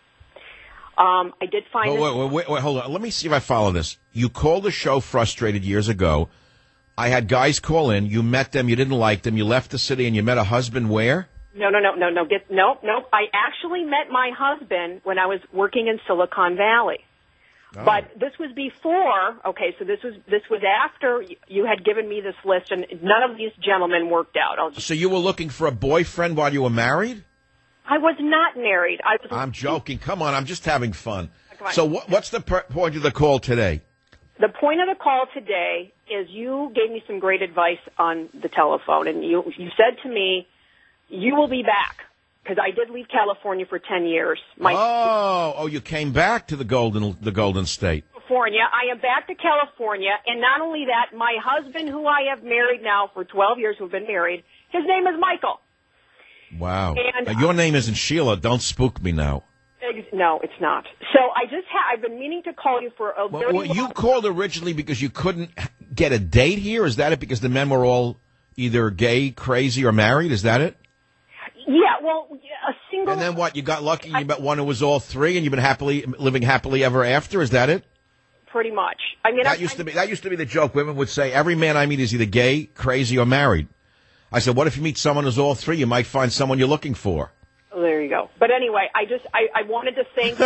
Um, I did find... Oh, wait, wait, wait, wait, hold on. Let me see if I follow this. You called the show frustrated years ago. I had guys call in. You met them. You didn't like them. You left the city and you met a husband where? No, no, no, no, no. Get, no, no. I actually met my husband when I was working in Silicon Valley. Oh. But this was before, okay, so this was this was after you had given me this list, and none of these gentlemen worked out. I'll just... So you were looking for a boyfriend while you were married? I was not married. I was... I'm joking. Come on, I'm just having fun. So what, what's the per- point of the call today? The point of the call today is you gave me some great advice on the telephone, and you you said to me, you will be back, because I did leave California for ten years. My oh, oh, you came back to the Golden the Golden State. California. I am back to California, and not only that, my husband, who I have married now for twelve years, who've been married, his name is Michael. Wow. And, uh, your name isn't Sheila. Don't spook me now. No, it's not. So I just ha- I've been meaning to call you for a well, very well, long you called originally because you couldn't get a date here? Is that it? Because the men were all either gay, crazy, or married? Is that it? Yeah, well, a single... And then what? You got lucky and you met one who was all three and you've been happily living happily ever after? Is that it? Pretty much. I mean, that I, used to be that used to be the joke. Women would say, every man I meet is either gay, crazy, or married. I said, what if you meet someone who's all three? You might find someone you're looking for. Oh, there you go. But anyway, I just, I, I wanted to thank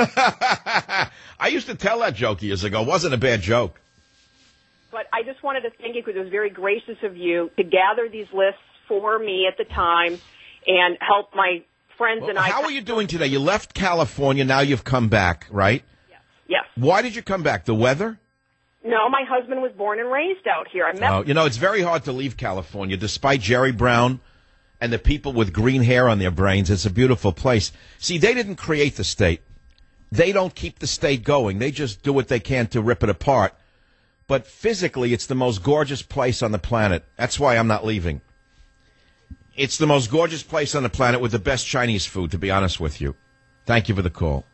I used to tell that joke years ago. It wasn't a bad joke. But I just wanted to thank you because it was very gracious of you to gather these lists for me at the time and help my friends well, and I. How are you doing today? You left California. Now you've come back, right? Yes. Yes. Why did you come back? The weather? No, my husband was born and raised out here. I met. Oh, you know, it's very hard to leave California, despite Jerry Brown and the people with green hair on their brains. It's a beautiful place. See, they didn't create the state. They don't keep the state going. They just do what they can to rip it apart. But physically, it's the most gorgeous place on the planet. That's why I'm not leaving. It's the most gorgeous place on the planet with the best Chinese food, to be honest with you. Thank you for the call.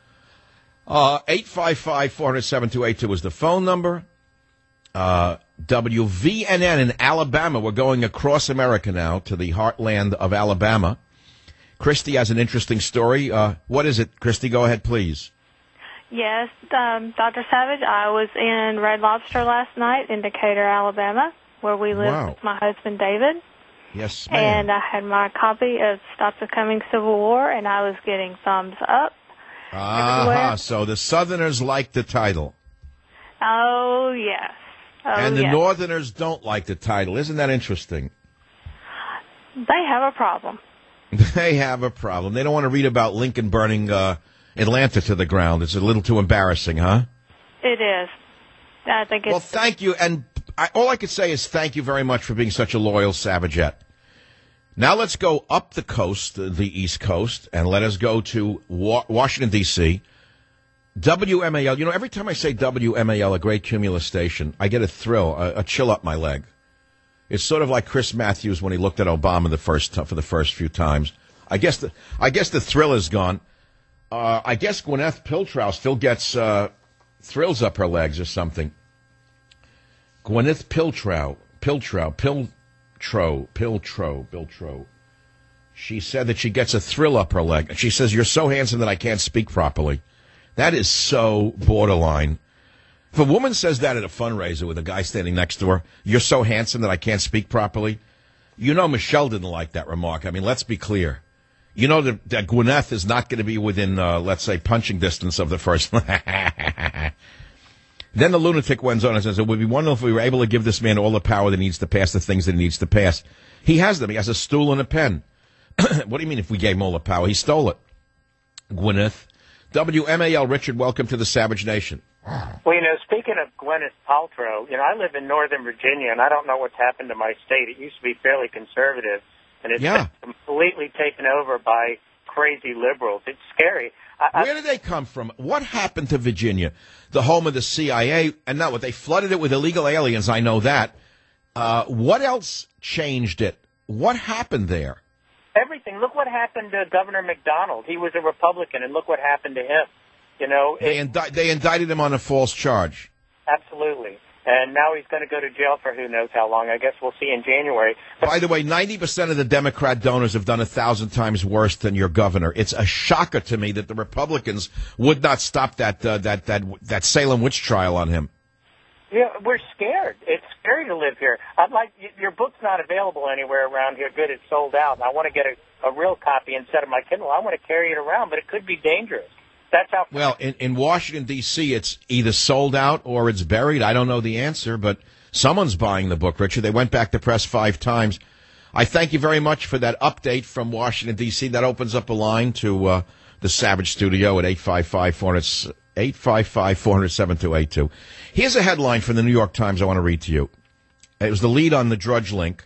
Uh, eight five five, four hundred, seven two eight two is the phone number. Uh, W V N N in Alabama. We're going across America now to the heartland of Alabama. Christy has an interesting story. Uh, what is it, Christy? Go ahead, please. Yes, um, Doctor Savage, I was in Red Lobster last night in Decatur, Alabama, where we live Wow. with my husband, David. Yes, ma'am. And I had my copy of Stop the Coming Civil War, and I was getting thumbs up. Ah, uh-huh. So the Southerners like the title. Oh, yes. Oh, and the yes. Northerners don't like the title. Isn't that interesting? They have a problem. They have a problem. They don't want to read about Lincoln burning uh, Atlanta to the ground. It's a little too embarrassing, huh? It is. I think it's... Well, thank you. And I, all I could say is thank you very much for being such a loyal Savagette. Now let's go up the coast, the East Coast, and let us go to Wa- Washington, D C W M A L. You know, every time I say W M A L, a great Cumulus station, I get a thrill, a, a chill up my leg. It's sort of like Chris Matthews when he looked at Obama the first t- for the first few times. I guess the I guess the thrill is gone. Uh, I guess Gwyneth Paltrow still gets uh, thrills up her legs or something. Gwyneth Paltrow, Paltrow, Paltrow, Paltrow, Paltrow. She said that she gets a thrill up her leg. She says, "You're so handsome that I can't speak properly." That is so borderline. If a woman says that at a fundraiser with a guy standing next to her, "You're so handsome that I can't speak properly," you know Michelle didn't like that remark. I mean, let's be clear. You know that, that Gwyneth is not going to be within, uh, let's say, punching distance of the first. Then the lunatic went on and says, "It would be wonderful if we were able to give this man all the power that he needs to pass the things that he needs to pass." He has them. He has a stool and a pen. What do you mean if we gave him all the power? He stole it. Gwyneth. W M A L, Richard, welcome to the Savage Nation. Well, you know, speaking of Gwyneth Paltrow, you know, I live in Northern Virginia, and I don't know what's happened to my state. It used to be fairly conservative, and it's yeah. been completely taken over by crazy liberals. It's scary. I, Where did they come from? What happened to Virginia, the home of the C I A? And not what they flooded it with illegal aliens, I know that. Uh, what else changed it? What happened there? Everything. Look what happened to Governor McDonald. He was a Republican, and look what happened to him. You know, They, indi- they indicted him on a false charge. Absolutely. And now he's going to go to jail for who knows how long. I guess we'll see in January. But By the way, ninety percent of the Democrat donors have done a thousand times worse than your governor. It's a shocker to me that the Republicans would not stop that uh, that that that Salem witch trial on him. Yeah, we're scared. It's scary to live here. I'd like your book's not available anywhere around here. Good, it's sold out. I want to get a, a real copy instead of my Kindle. I want to carry it around, but it could be dangerous. That's how. Well, in, in Washington, D C, it's either sold out or it's buried. I don't know the answer, but someone's buying the book, Richard. They went back to press five times. I thank you very much for that update from Washington, D C. That opens up a line to uh, the Savage Studio at eight five five, four hundred, eight five five, four hundred, seven two eight two. Here's a headline from the New York Times I want to read to you. It was the lead on the Drudge Link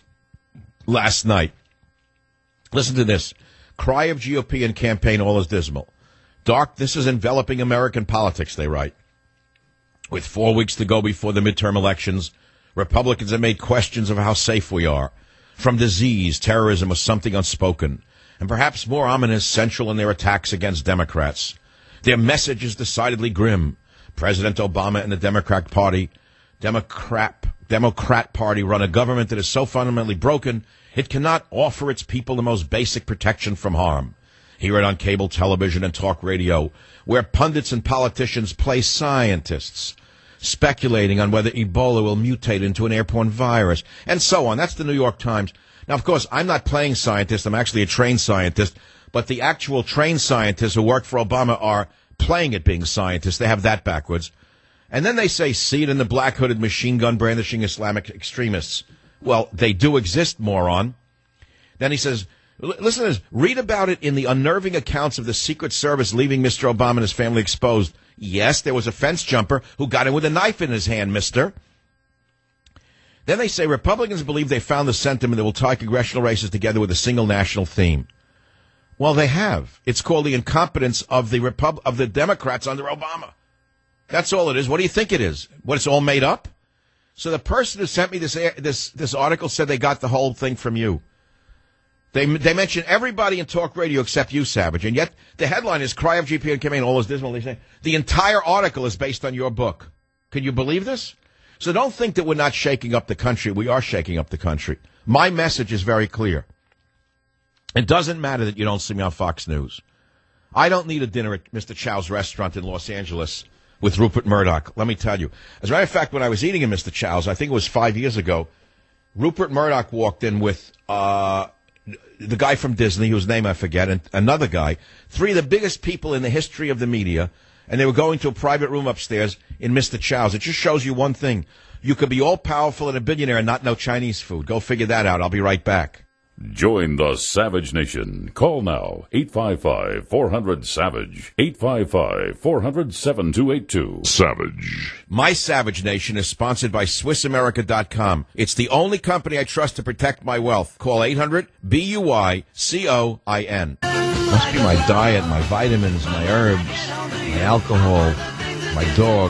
last night. Listen to this. Cry of G O P and campaign, all is dismal. Dark, this is enveloping American politics, they write. With four weeks to go before the midterm elections, Republicans have made questions of how safe we are from disease, terrorism, or something unspoken. and perhaps more ominous, central in their attacks against Democrats. Their message is decidedly grim. President Obama and the Democrat Party, Democrat, Democrat Party run a government that is so fundamentally broken, it cannot offer its people the most basic protection from harm. Hear it on cable television and talk radio, where pundits and politicians play scientists, speculating on whether Ebola will mutate into an airborne virus, and so on. That's the New York Times. Now, of course, I'm not playing scientist. I'm actually a trained scientist. But the actual trained scientists who work for Obama are playing it being scientists. They have that backwards. And then they say, see it in the black-hooded machine gun brandishing Islamic extremists. Well, they do exist, moron. Then he says, listen to this, read about it in the unnerving accounts of the Secret Service leaving Mister Obama and his family exposed. Yes, there was a fence jumper who got in with a knife in his hand, mister. Then they say Republicans believe they found the sentiment that will tie congressional races together with a single national theme. Well, they have. It's called the incompetence of the Repub- of the Democrats under Obama. That's all it is. What do you think it is? What, it's all made up? So the person who sent me this this this article said they got the whole thing from you. They they mention everybody in talk radio except you, Savage, and yet the headline is "Cry of G P N campaign." All is dismal. They say the entire article is based on your book. Can you believe this? So don't think that we're not shaking up the country. We are shaking up the country. My message is very clear. It doesn't matter that you don't see me on Fox News. I don't need a dinner at Mister Chow's restaurant in Los Angeles with Rupert Murdoch. Let me tell you. As a matter of fact, when I was eating at Mister Chow's, I think it was five years ago, Rupert Murdoch walked in with uh, the guy from Disney, whose name I forget, and another guy, three of the biggest people in the history of the media, and they were going to a private room upstairs in Mister Chow's. It just shows you one thing. You could be all-powerful and a billionaire and not know Chinese food. Go figure that out. I'll be right back. Join the Savage Nation. Call now, eight five five, four hundred, SAVAGE, eight five five, four hundred, seven two eight two. Savage. My Savage Nation is sponsored by Swiss America dot com. It's the only company I trust to protect my wealth. Call eight hundred, B U Y C O I N. Must be my diet, my vitamins, my herbs, my alcohol, my dog.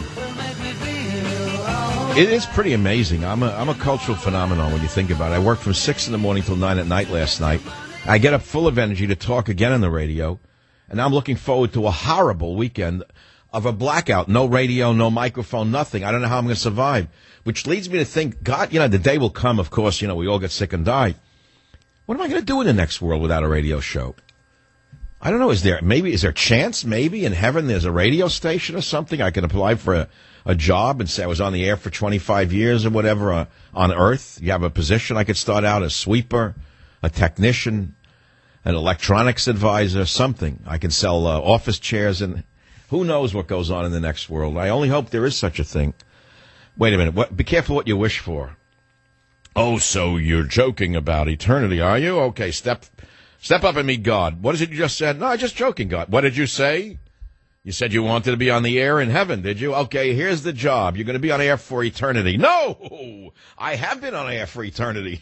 It is pretty amazing. I'm a I'm a cultural phenomenon when you think about it. I worked from six in the morning till nine at night last night. I get up full of energy to talk again on the radio, and now I'm looking forward to a horrible weekend of a blackout. No radio, no microphone, nothing. I don't know how I'm going to survive, which leads me to think, God, you know, the day will come, of course, you know, we all get sick and die. What am I going to do in the next world without a radio show? I don't know. Is there maybe is there a chance maybe in heaven there's a radio station or something I can apply for a, a job and say I was on the air for twenty-five years or whatever uh, on Earth? You have a position I could start out as sweeper, a technician, an electronics advisor, something. I can sell uh, office chairs, and who knows what goes on in the next world. I only hope there is such a thing. Wait a minute. What, be careful what you wish for. Oh, so you're joking about eternity, are you? Okay, step... Step up and meet God. What is it you just said? No, I'm just joking, God. What did you say? You said you wanted to be on the air in heaven, did you? Okay, here's the job. You're going to be on air for eternity. No! I have been on air for eternity.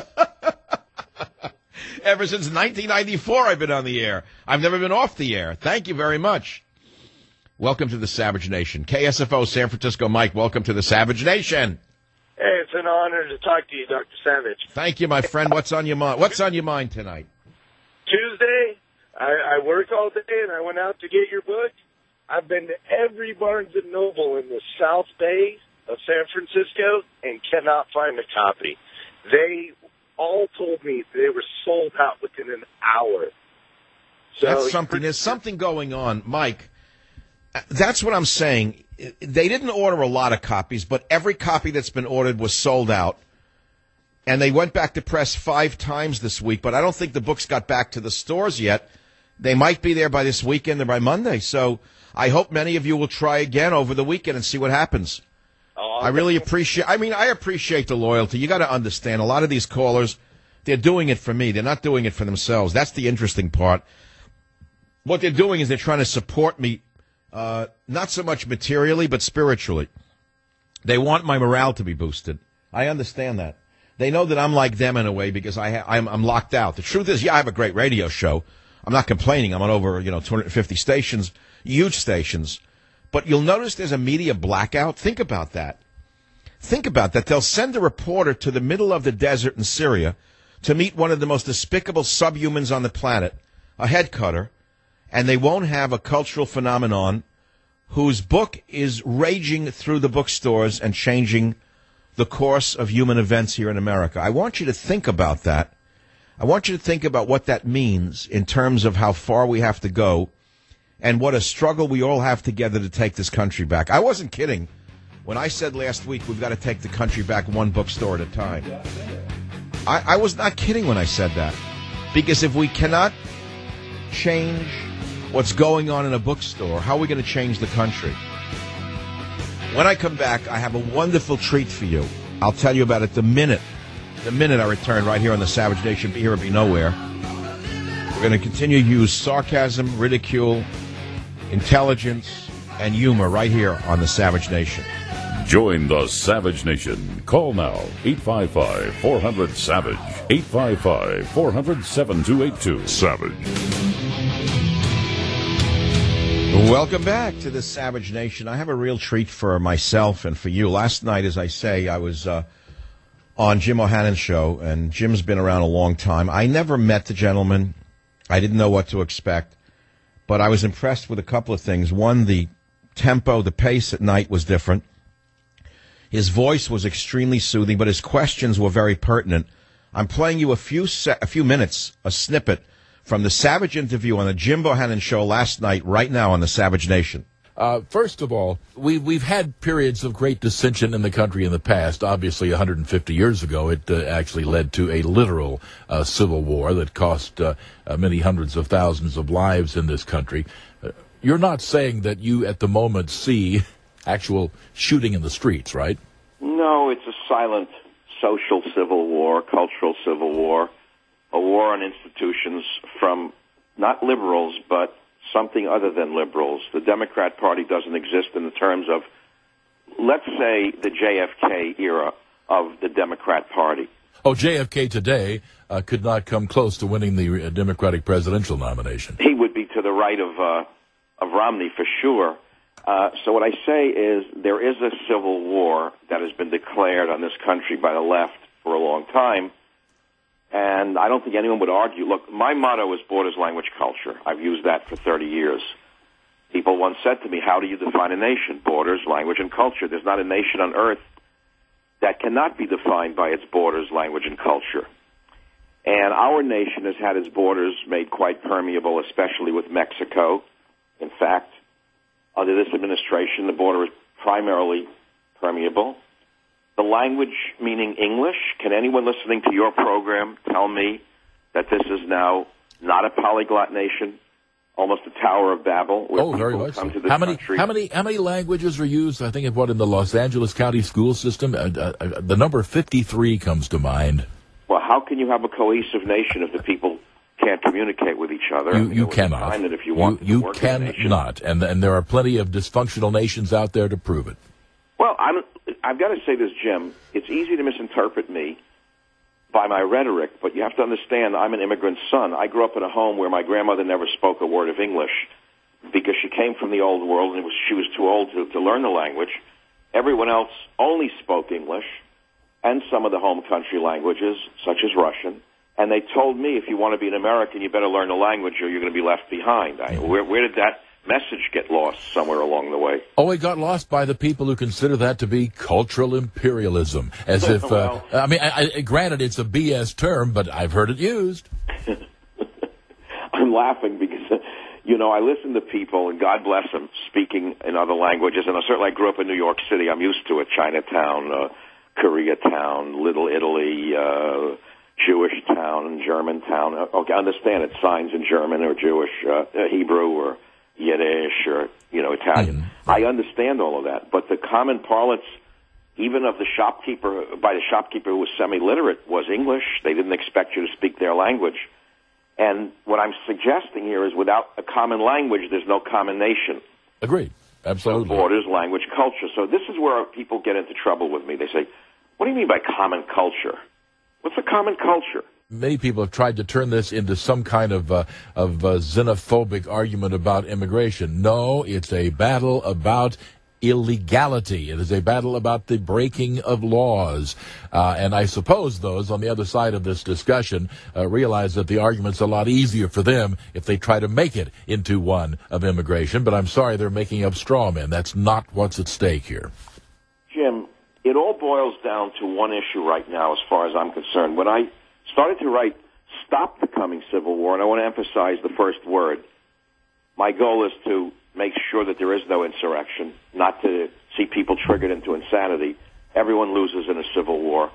Ever since nineteen ninety-four, I've been on the air. I've never been off the air. Thank you very much. Welcome to the Savage Nation. K S F O San Francisco Mike, welcome to the Savage Nation. Hey, it's an honor to talk to you, Doctor Savage. Thank you, my friend. What's on your mind? What's on your mind tonight? Tuesday, I, I worked all day, and I went out to get your book. I've been to every Barnes and Noble in the South Bay of San Francisco and cannot find a copy. They all told me they were sold out within an hour. So that's something. There's something going on, Mike. That's what I'm saying. They didn't order a lot of copies, but every copy that's been ordered was sold out. And they went back to press five times this week, but I don't think the books got back to the stores yet. They might be there by this weekend or by Monday. So I hope many of you will try again over the weekend and see what happens. Oh, I really appreciate, I mean, I appreciate the loyalty. You got to understand, a lot of these callers, they're doing it for me. They're not doing it for themselves. That's the interesting part. What they're doing is they're trying to support me, uh, not so much materially, but spiritually. They want my morale to be boosted. I understand that. They know that I'm like them in a way because I ha- I'm, I'm locked out. The truth is, yeah, I have a great radio show. I'm not complaining. I'm on over, you know, two hundred fifty stations, huge stations. But you'll notice there's a media blackout. Think about that. Think about that. They'll send a reporter to the middle of the desert in Syria to meet one of the most despicable subhumans on the planet, a head cutter, and they won't have a cultural phenomenon whose book is raging through the bookstores and changing the course of human events here in America. I want you to think about that. I want you to think about what that means in terms of how far we have to go and what a struggle we all have together to take this country back. I wasn't kidding when I said last week we've got to take the country back one bookstore at a time. I, I was not kidding when I said that. Because if we cannot change what's going on in a bookstore, how are we going to change the country? When I come back, I have a wonderful treat for you. I'll tell you about it the minute, the minute I return right here on the Savage Nation. Be here or be nowhere. We're going to continue to use sarcasm, ridicule, intelligence, and humor right here on the Savage Nation. Join the Savage Nation. Call now, eight five five, four hundred, SAVAGE, eight five five, four hundred, seven two eight two. Savage. Welcome back to the Savage Nation. I have a real treat for myself and for you. Last night, as I say, I was uh, on Jim O'Hannon's show, and Jim's been around a long time. I never met the gentleman. I didn't know what to expect, but I was impressed with a couple of things. One, the tempo, the pace at night was different. His voice was extremely soothing, but his questions were very pertinent. I'm playing you a few se- a few minutes, a snippet from the Savage interview on the Jim Bohannon show last night, right now on the Savage Nation. Uh, first of all, we, we've had periods of great dissension in the country in the past. Obviously, one hundred fifty years ago, it uh, actually led to a literal uh, civil war that cost uh, uh, many hundreds of thousands of lives in this country. Uh, you're not saying that you, at the moment, see actual shooting in the streets, right? No, it's a silent social civil war, cultural civil war, a war on institutions from not liberals, but something other than liberals. The Democrat Party doesn't exist in the terms of, let's say, the J F K era of the Democrat Party. Oh, J F K today uh, could not come close to winning the uh, Democratic presidential nomination. He would be to the right of uh, of Romney for sure. Uh, so what I say is there is a civil war that has been declared on this country by the left for a long time. And I don't think anyone would argue. Look, my motto is borders, language, culture. I've used that for thirty years. People once said to me, how do you define a nation? Borders, language, and culture. There's not a nation on earth that cannot be defined by its borders, language, and culture. And our nation has had its borders made quite permeable, especially with Mexico. In fact, under this administration, the border is primarily permeable. The language, meaning English, can anyone listening to your program tell me that this is now not a polyglot nation, almost a Tower of Babel? Where oh, very much come so. to this how many, country? how many, how many languages are used? I think of what in the Los Angeles County school system. Uh, uh, the number fifty-three comes to mind. Well, how can you have a cohesive nation if the people can't communicate with each other? You, I mean, you cannot. That if you want you, to work you cannot, and and there are plenty of dysfunctional nations out there to prove it. Well, I'm, I've got to say this, Jim. It's easy to misinterpret me by my rhetoric, but you have to understand I'm an immigrant son. I grew up in a home where my grandmother never spoke a word of English because she came from the old world and it was, she was too old to, to learn the language. Everyone else only spoke English and some of the home country languages, such as Russian. And they told me, if you want to be an American, you better learn the language or you're going to be left behind. I, where, where did that message get lost somewhere along the way? Oh, it got lost by the people who consider that to be cultural imperialism. As if, uh, well, I mean, I, I, granted, it's a B S term, but I've heard it used. I'm laughing because, uh, you know, I listen to people, and God bless them, speaking in other languages. And I certainly I grew up in New York City. I'm used to it. Chinatown, uh, Koreatown, Little Italy, uh, Jewish town, German town. Okay, I understand it. Signs in German or Jewish, uh, Hebrew or Yiddish or, you know, Italian. Mm-hmm. I understand all of that. But the common parlance, even of the shopkeeper, by the shopkeeper who was semi-literate, was English. They didn't expect you to speak their language. And what I'm suggesting here is without a common language, there's no common nation. Agreed. Absolutely. So borders, language, culture. So this is where people get into trouble with me. They say, what do you mean by common culture? What's a common culture? Many people have tried to turn this into some kind of uh, of uh, xenophobic argument about immigration. No, it's a battle about illegality. It is a battle about the breaking of laws. Uh, and I suppose those on the other side of this discussion uh, realize that the argument's a lot easier for them if they try to make it into one of immigration. But I'm sorry, they're making up straw men. That's not what's at stake here. Jim, it all boils down to one issue right now as far as I'm concerned. When I started to write Stop the Coming Civil War, and I want to emphasize the first word, my goal is to make sure that there is no insurrection, not to see people triggered into insanity. Everyone loses in a civil war.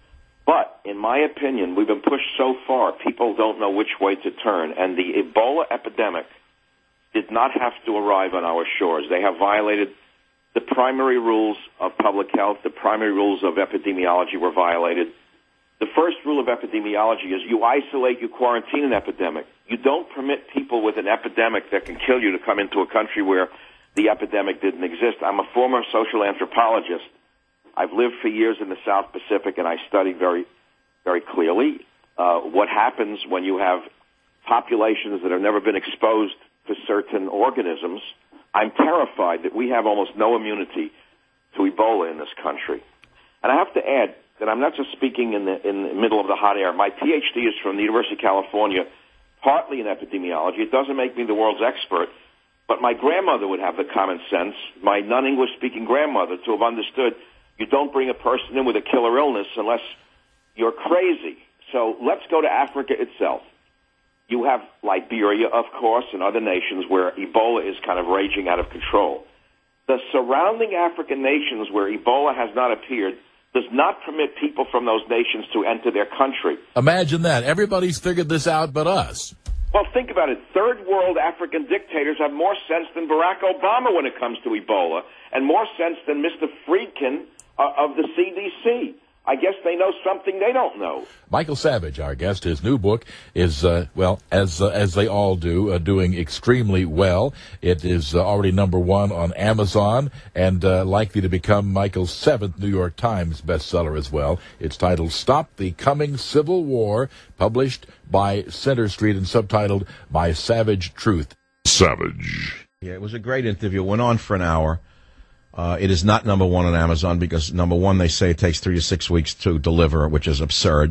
But, in my opinion, we've been pushed so far, people don't know which way to turn. And the Ebola epidemic did not have to arrive on our shores. They have violated the primary rules of public health. The primary rules of epidemiology were violated. The first rule of epidemiology is you isolate, you quarantine an epidemic. You don't permit people with an epidemic that can kill you to come into a country where the epidemic didn't exist. I'm a former social anthropologist. I've lived for years in the South Pacific, and I study very, very clearly uh, what happens when you have populations that have never been exposed to certain organisms. I'm terrified that we have almost no immunity to Ebola in this country. And I have to add that I'm not just speaking in the, in the middle of the hot air. My P H D is from the University of California, partly in epidemiology. It doesn't make me the world's expert, but my grandmother would have the common sense, my non-English speaking grandmother, to have understood you don't bring a person in with a killer illness unless you're crazy. So let's go to Africa itself. You have Liberia, of course, and other nations where Ebola is kind of raging out of control. The surrounding African nations where Ebola has not appeared does not permit people from those nations to enter their country. Imagine that. Everybody's figured this out but us. Well, think about it. Third world African dictators have more sense than Barack Obama when it comes to Ebola, and more sense than Mister Friedkin uh, of the C D C. I guess they know something they don't know. Michael Savage, our guest, his new book is, uh, well, as uh, as they all do, uh, doing extremely well. It is uh, already number one on Amazon and uh, likely to become Michael's seventh New York Times bestseller as well. It's titled Stop the Coming Civil War, published by Center Street and subtitled My Savage Truth. Savage. Yeah, it was a great interview. It went on for an hour. Uh, it is not number one on Amazon because, number one, they say it takes three to six weeks to deliver, which is absurd.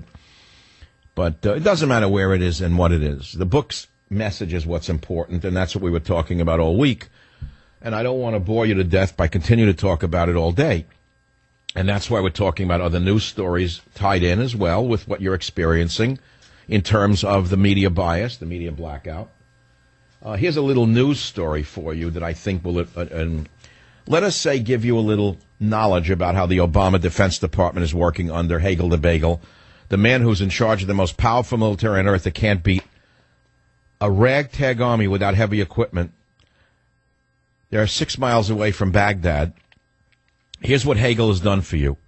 But uh, it doesn't matter where it is and what it is. The book's message is what's important, and that's what we were talking about all week. And I don't want to bore you to death by continuing to talk about it all day. And that's why we're talking about other news stories tied in as well with what you're experiencing in terms of the media bias, the media blackout. Uh, here's a little news story for you that I think will... Uh, uh, let us say, give you a little knowledge about how the Obama Defense Department is working under Hagel the Bagel, the man who's in charge of the most powerful military on earth that can't beat a ragtag army without heavy equipment. They're six miles away from Baghdad. Here's what Hagel has done for you.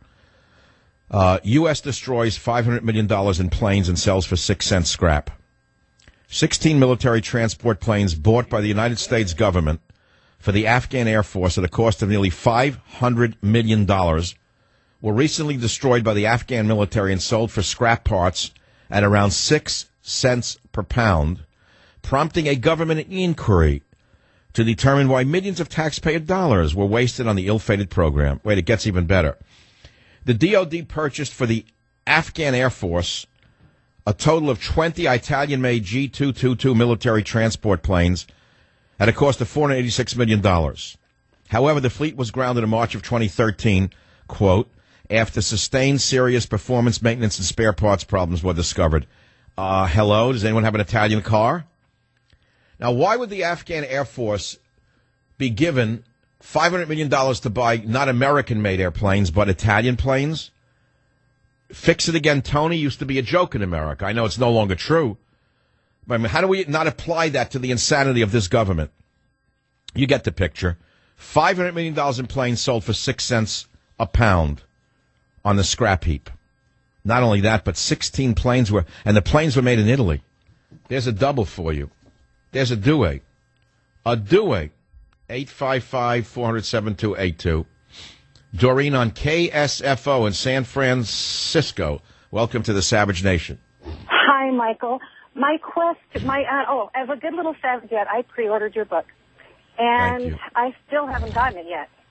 Uh, U S destroys five hundred million dollars in planes and sells for six cents scrap. sixteen military transport planes bought by the United States government for the Afghan Air Force at a cost of nearly five hundred million dollars were recently destroyed by the Afghan military and sold for scrap parts at around six cents per pound, prompting a government inquiry to determine why millions of taxpayer dollars were wasted on the ill-fated program. Wait, it gets even better. The D O D purchased for the Afghan Air Force a total of twenty Italian-made G two twenty-two military transport planes at a cost of four hundred eighty-six million dollars. However, the fleet was grounded in March of twenty thirteen, quote, after sustained serious performance, maintenance, and spare parts problems were discovered. Uh, hello? Does anyone have an Italian car? Now, why would the Afghan Air Force be given five hundred million dollars to buy not American-made airplanes, but Italian planes? Fix it again, Tony used to be a joke in America. I know it's no longer true. I mean, how do we not apply that to the insanity of this government? You get the picture. five hundred million dollars in planes sold for six cents a pound on the scrap heap. Not only that, but sixteen planes were, and the planes were made in Italy. There's a double for you. There's a duet. A duet. eight five five, four hundred, seven two eight two. Doreen on K S F O in San Francisco. Welcome to the Savage Nation. Hi, Michael. My quest, my, uh, oh, as a good little savage yet, I pre-ordered your book. And I still haven't gotten it yet.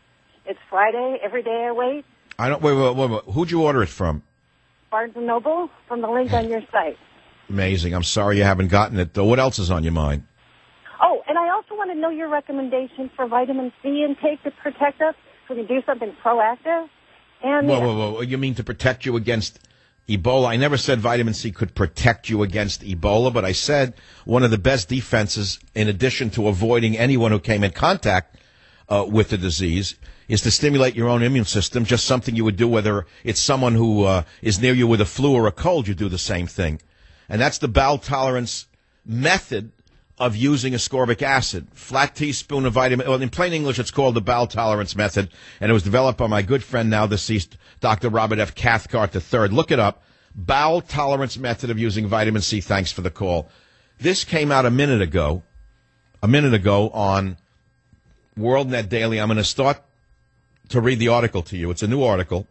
It's Friday. Every day I wait. I don't. Wait, wait, wait, wait. Who'd you order it from? Barnes and Noble, from the link on your site. Amazing. I'm sorry you haven't gotten it, though. What else is on your mind? Oh, and I also want to know your recommendation for vitamin C intake to protect us, so we can do something proactive. And whoa, whoa, whoa. You mean to protect you against Ebola? I never said vitamin C could protect you against Ebola, but I said one of the best defenses, in addition to avoiding anyone who came in contact uh, with the disease, is to stimulate your own immune system, just something you would do whether it's someone who uh, is near you with a flu or a cold. You do the same thing. And that's the bowel tolerance method of using ascorbic acid. Flat teaspoon of vitamin, well, in plain English, it's called the bowel tolerance method, and it was developed by my good friend, now deceased, Doctor Robert F. Cathcart the third. Look it up. Bowel tolerance method of using vitamin C. Thanks for the call. This came out a minute ago, a minute ago on WorldNet Daily. I'm going to start to read the article to you. It's a new article.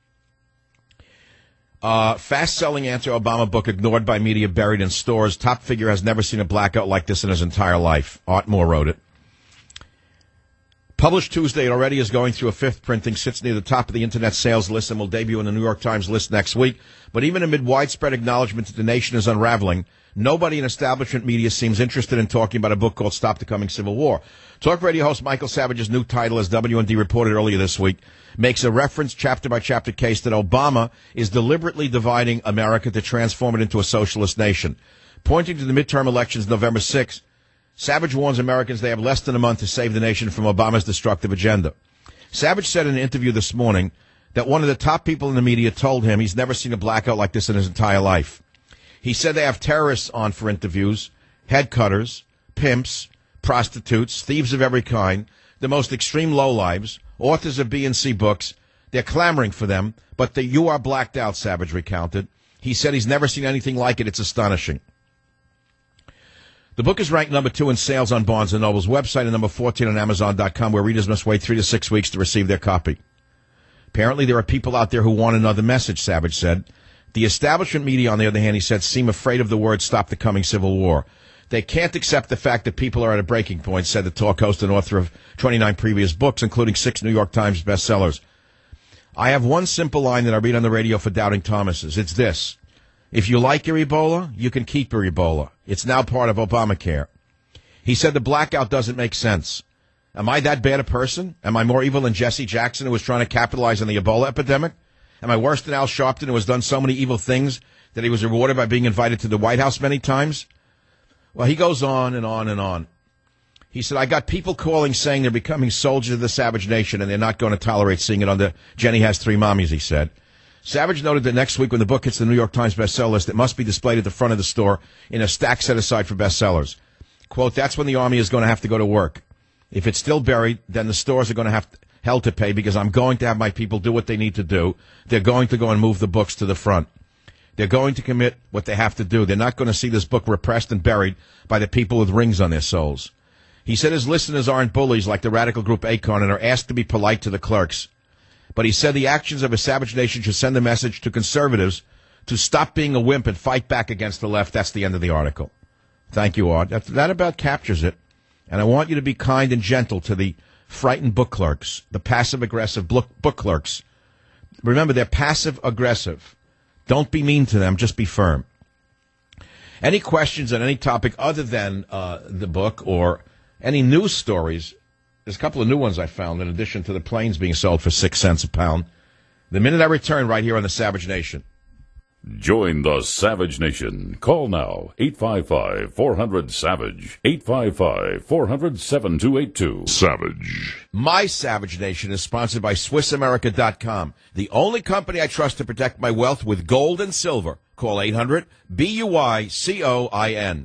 Uh, fast-selling anti-Obama book ignored by media, buried in stores. Top figure has never seen a blackout like this in his entire life. Art Moore wrote it. Published Tuesday, it already is going through a fifth printing, sits near the top of the Internet sales list, and will debut in the New York Times list next week. But even amid widespread acknowledgement that the nation is unraveling, nobody in establishment media seems interested in talking about a book called Stop the Coming Civil War. Talk radio host Michael Savage's new title, as W and D reported earlier this week, makes a reference chapter-by-chapter case that Obama is deliberately dividing America to transform it into a socialist nation. Pointing to the midterm elections November sixth, Savage warns Americans they have less than a month to save the nation from Obama's destructive agenda. Savage said in an interview this morning that one of the top people in the media told him he's never seen a blackout like this in his entire life. He said they have terrorists on for interviews, head cutters, pimps, prostitutes, thieves of every kind, the most extreme lowlives, authors of B and C books. They're clamoring for them, but the, you are blacked out, Savage recounted. He said he's never seen anything like it. It's astonishing. The book is ranked number two in sales on Barnes and Noble's website and number fourteen on Amazon dot com, where readers must wait three to six weeks to receive their copy. Apparently, there are people out there who want another message, Savage said. The establishment media, on the other hand, he said, seem afraid of the word stop the coming civil war. They can't accept the fact that people are at a breaking point, said the talk host and author of twenty-nine previous books, including six New York Times bestsellers. I have one simple line that I read on the radio for Doubting Thomases. It's this. If you like your Ebola, you can keep your Ebola. It's now part of Obamacare. He said the blackout doesn't make sense. Am I that bad a person? Am I more evil than Jesse Jackson, who was trying to capitalize on the Ebola epidemic? Am I worse than Al Sharpton, who has done so many evil things that he was rewarded by being invited to the White House many times? Well, he goes on and on and on. He said, I got people calling saying they're becoming soldiers of the Savage Nation and they're not going to tolerate seeing it on the Jenny Has Three Mommies, he said. Savage noted that next week when the book hits the New York Times bestseller list, it must be displayed at the front of the store in a stack set aside for bestsellers. Quote, that's when the Army is going to have to go to work. If it's still buried, then the stores are going to have hell to pay because I'm going to have my people do what they need to do. They're going to go and move the books to the front. They're going to commit what they have to do. They're not going to see this book repressed and buried by the people with rings on their souls. He said his listeners aren't bullies like the radical group Acorn and are asked to be polite to the clerks. But he said the actions of a Savage Nation should send a message to conservatives to stop being a wimp and fight back against the left. That's the end of the article. Thank you, Art. That, that about captures it. And I want you to be kind and gentle to the frightened book clerks, the passive-aggressive book, book clerks. Remember, they're passive-aggressive. Don't be mean to them. Just be firm. Any questions on any topic other than uh, the book or any news stories? There's a couple of new ones I found in addition to the planes being sold for six cents a pound. The minute I return right here on the Savage Nation. Join the Savage Nation. Call now, eight five five, four hundred, SAVAGE, eight five five, four hundred, seven two eight two. Savage. My Savage Nation is sponsored by Swiss America dot com, the only company I trust to protect my wealth with gold and silver. Call eight hundred, B U I C O I N.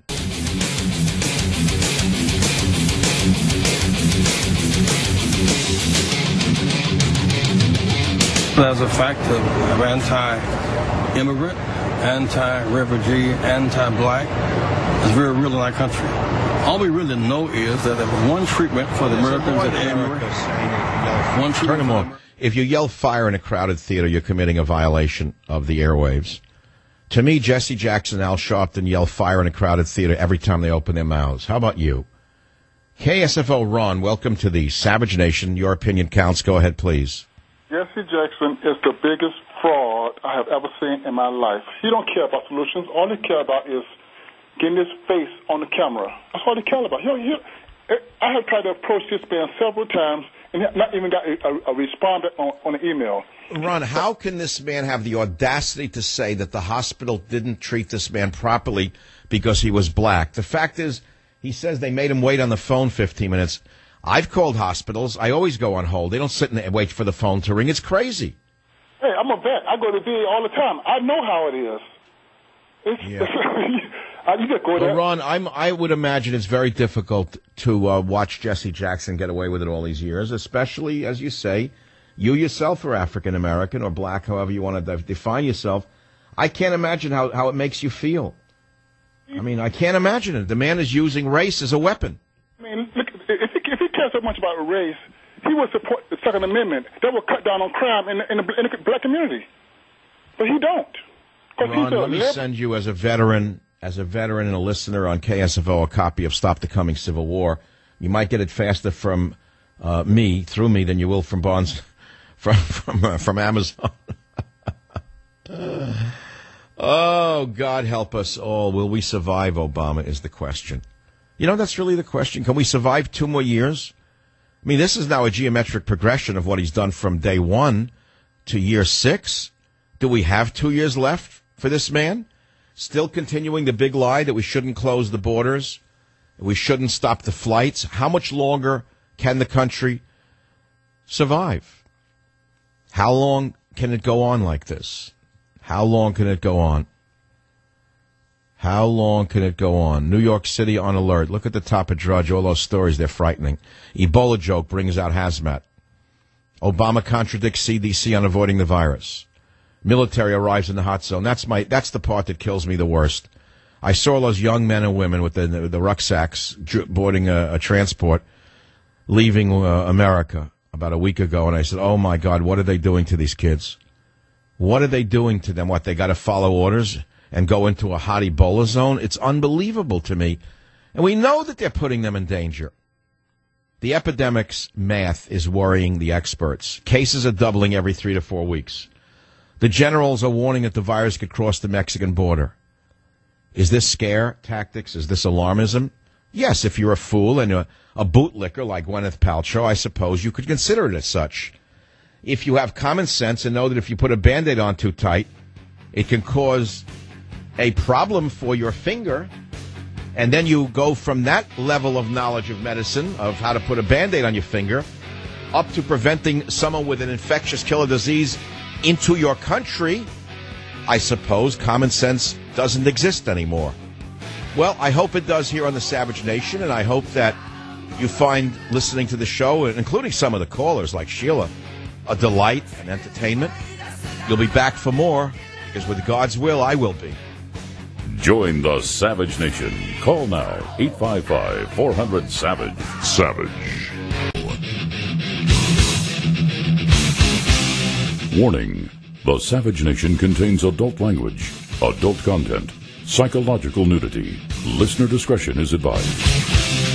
As a fact of, of anti-immigrant, anti-refugee, anti-black is very real in our country. All we really know is that there was one treatment for the Americans at Emory. One Turn them off. If you yell fire in a crowded theater, you're committing a violation of the airwaves. To me, Jesse Jackson and Al Sharpton yell fire in a crowded theater every time they open their mouths. How about you? K S F O, Ron, welcome to the Savage Nation. Your opinion counts. Go ahead, please. Jesse Jackson is the biggest fraud I have ever seen in my life. He don't care about solutions. All he care about is getting his face on the camera. That's all he care about. He, he, I have tried to approach this man several times and not even got a, a, a response on, on an email. Ron, how can this man have the audacity to say that the hospital didn't treat this man properly because he was black? The fact is, he says they made him wait on the phone fifteen minutes. I've called hospitals. I always go on hold. They don't sit and wait for the phone to ring. It's crazy. Hey, I'm a vet. I go to V A all the time. I know how it is. It's, Yeah. I, you just go there. Well, Ron, I'm, I would imagine it's very difficult to uh, watch Jesse Jackson get away with it all these years, especially, as you say, you yourself are African-American or black, however you want to de- define yourself. I can't imagine how, how it makes you feel. I mean, I can't imagine it. The man is using race as a weapon. I mean, look, if he, if he cares so much about race, he would support the Second Amendment. That would cut down on crime in the, in the, in the black community. But he don't. Ron, let me send you as a veteran, as a veteran and a listener on K S F O, a copy of Stop the Coming Civil War. You might get it faster from uh, me, through me, than you will from Barnes, from from uh, from Amazon. Oh, God help us all. Will we survive Obama is the question. You know, that's really the question. Can we survive two more years? I mean, this is now a geometric progression of what he's done from day one to year six. Do we have two years left for this man? Still continuing the big lie that we shouldn't close the borders, we shouldn't stop the flights. How much longer can the country survive? How long can it go on like this? How long can it go on? How long can it go on? New York City on alert. Look at the top of Drudge. All those stories, they're frightening. Ebola joke brings out hazmat. Obama contradicts C D C on avoiding the virus. Military arrives in the hot zone. That's my. That's the part that kills me the worst. I saw those young men and women with the, the, the rucksacks boarding a, a transport, leaving uh, America about a week ago, and I said, oh, my God, what are they doing to these kids? What are they doing to them? What, they got to follow orders and go into a hot Ebola zone? It's unbelievable to me. And we know that they're putting them in danger. The epidemic's math is worrying the experts. Cases are doubling every three to four weeks. The generals are warning that the virus could cross the Mexican border. Is this scare tactics? Is this alarmism? Yes, if you're a fool and a, a bootlicker like Gwyneth Paltrow, I suppose you could consider it as such. If you have common sense and know that if you put a Band-Aid on too tight, it can cause a problem for your finger, and then you go from that level of knowledge of medicine, of how to put a Band-Aid on your finger, up to preventing someone with an infectious killer disease into your country, I suppose common sense doesn't exist anymore. Well, I hope it does here on the Savage Nation, and I hope that you find listening to the show, including some of the callers like Sheila, a delight and entertainment. You'll be back for more, because with God's will, I will be. Join the Savage Nation. Call now, eight five five, four hundred, SAVAGE. Savage. Warning. The Savage Nation contains adult language, adult content, psychological nudity. Listener discretion is advised.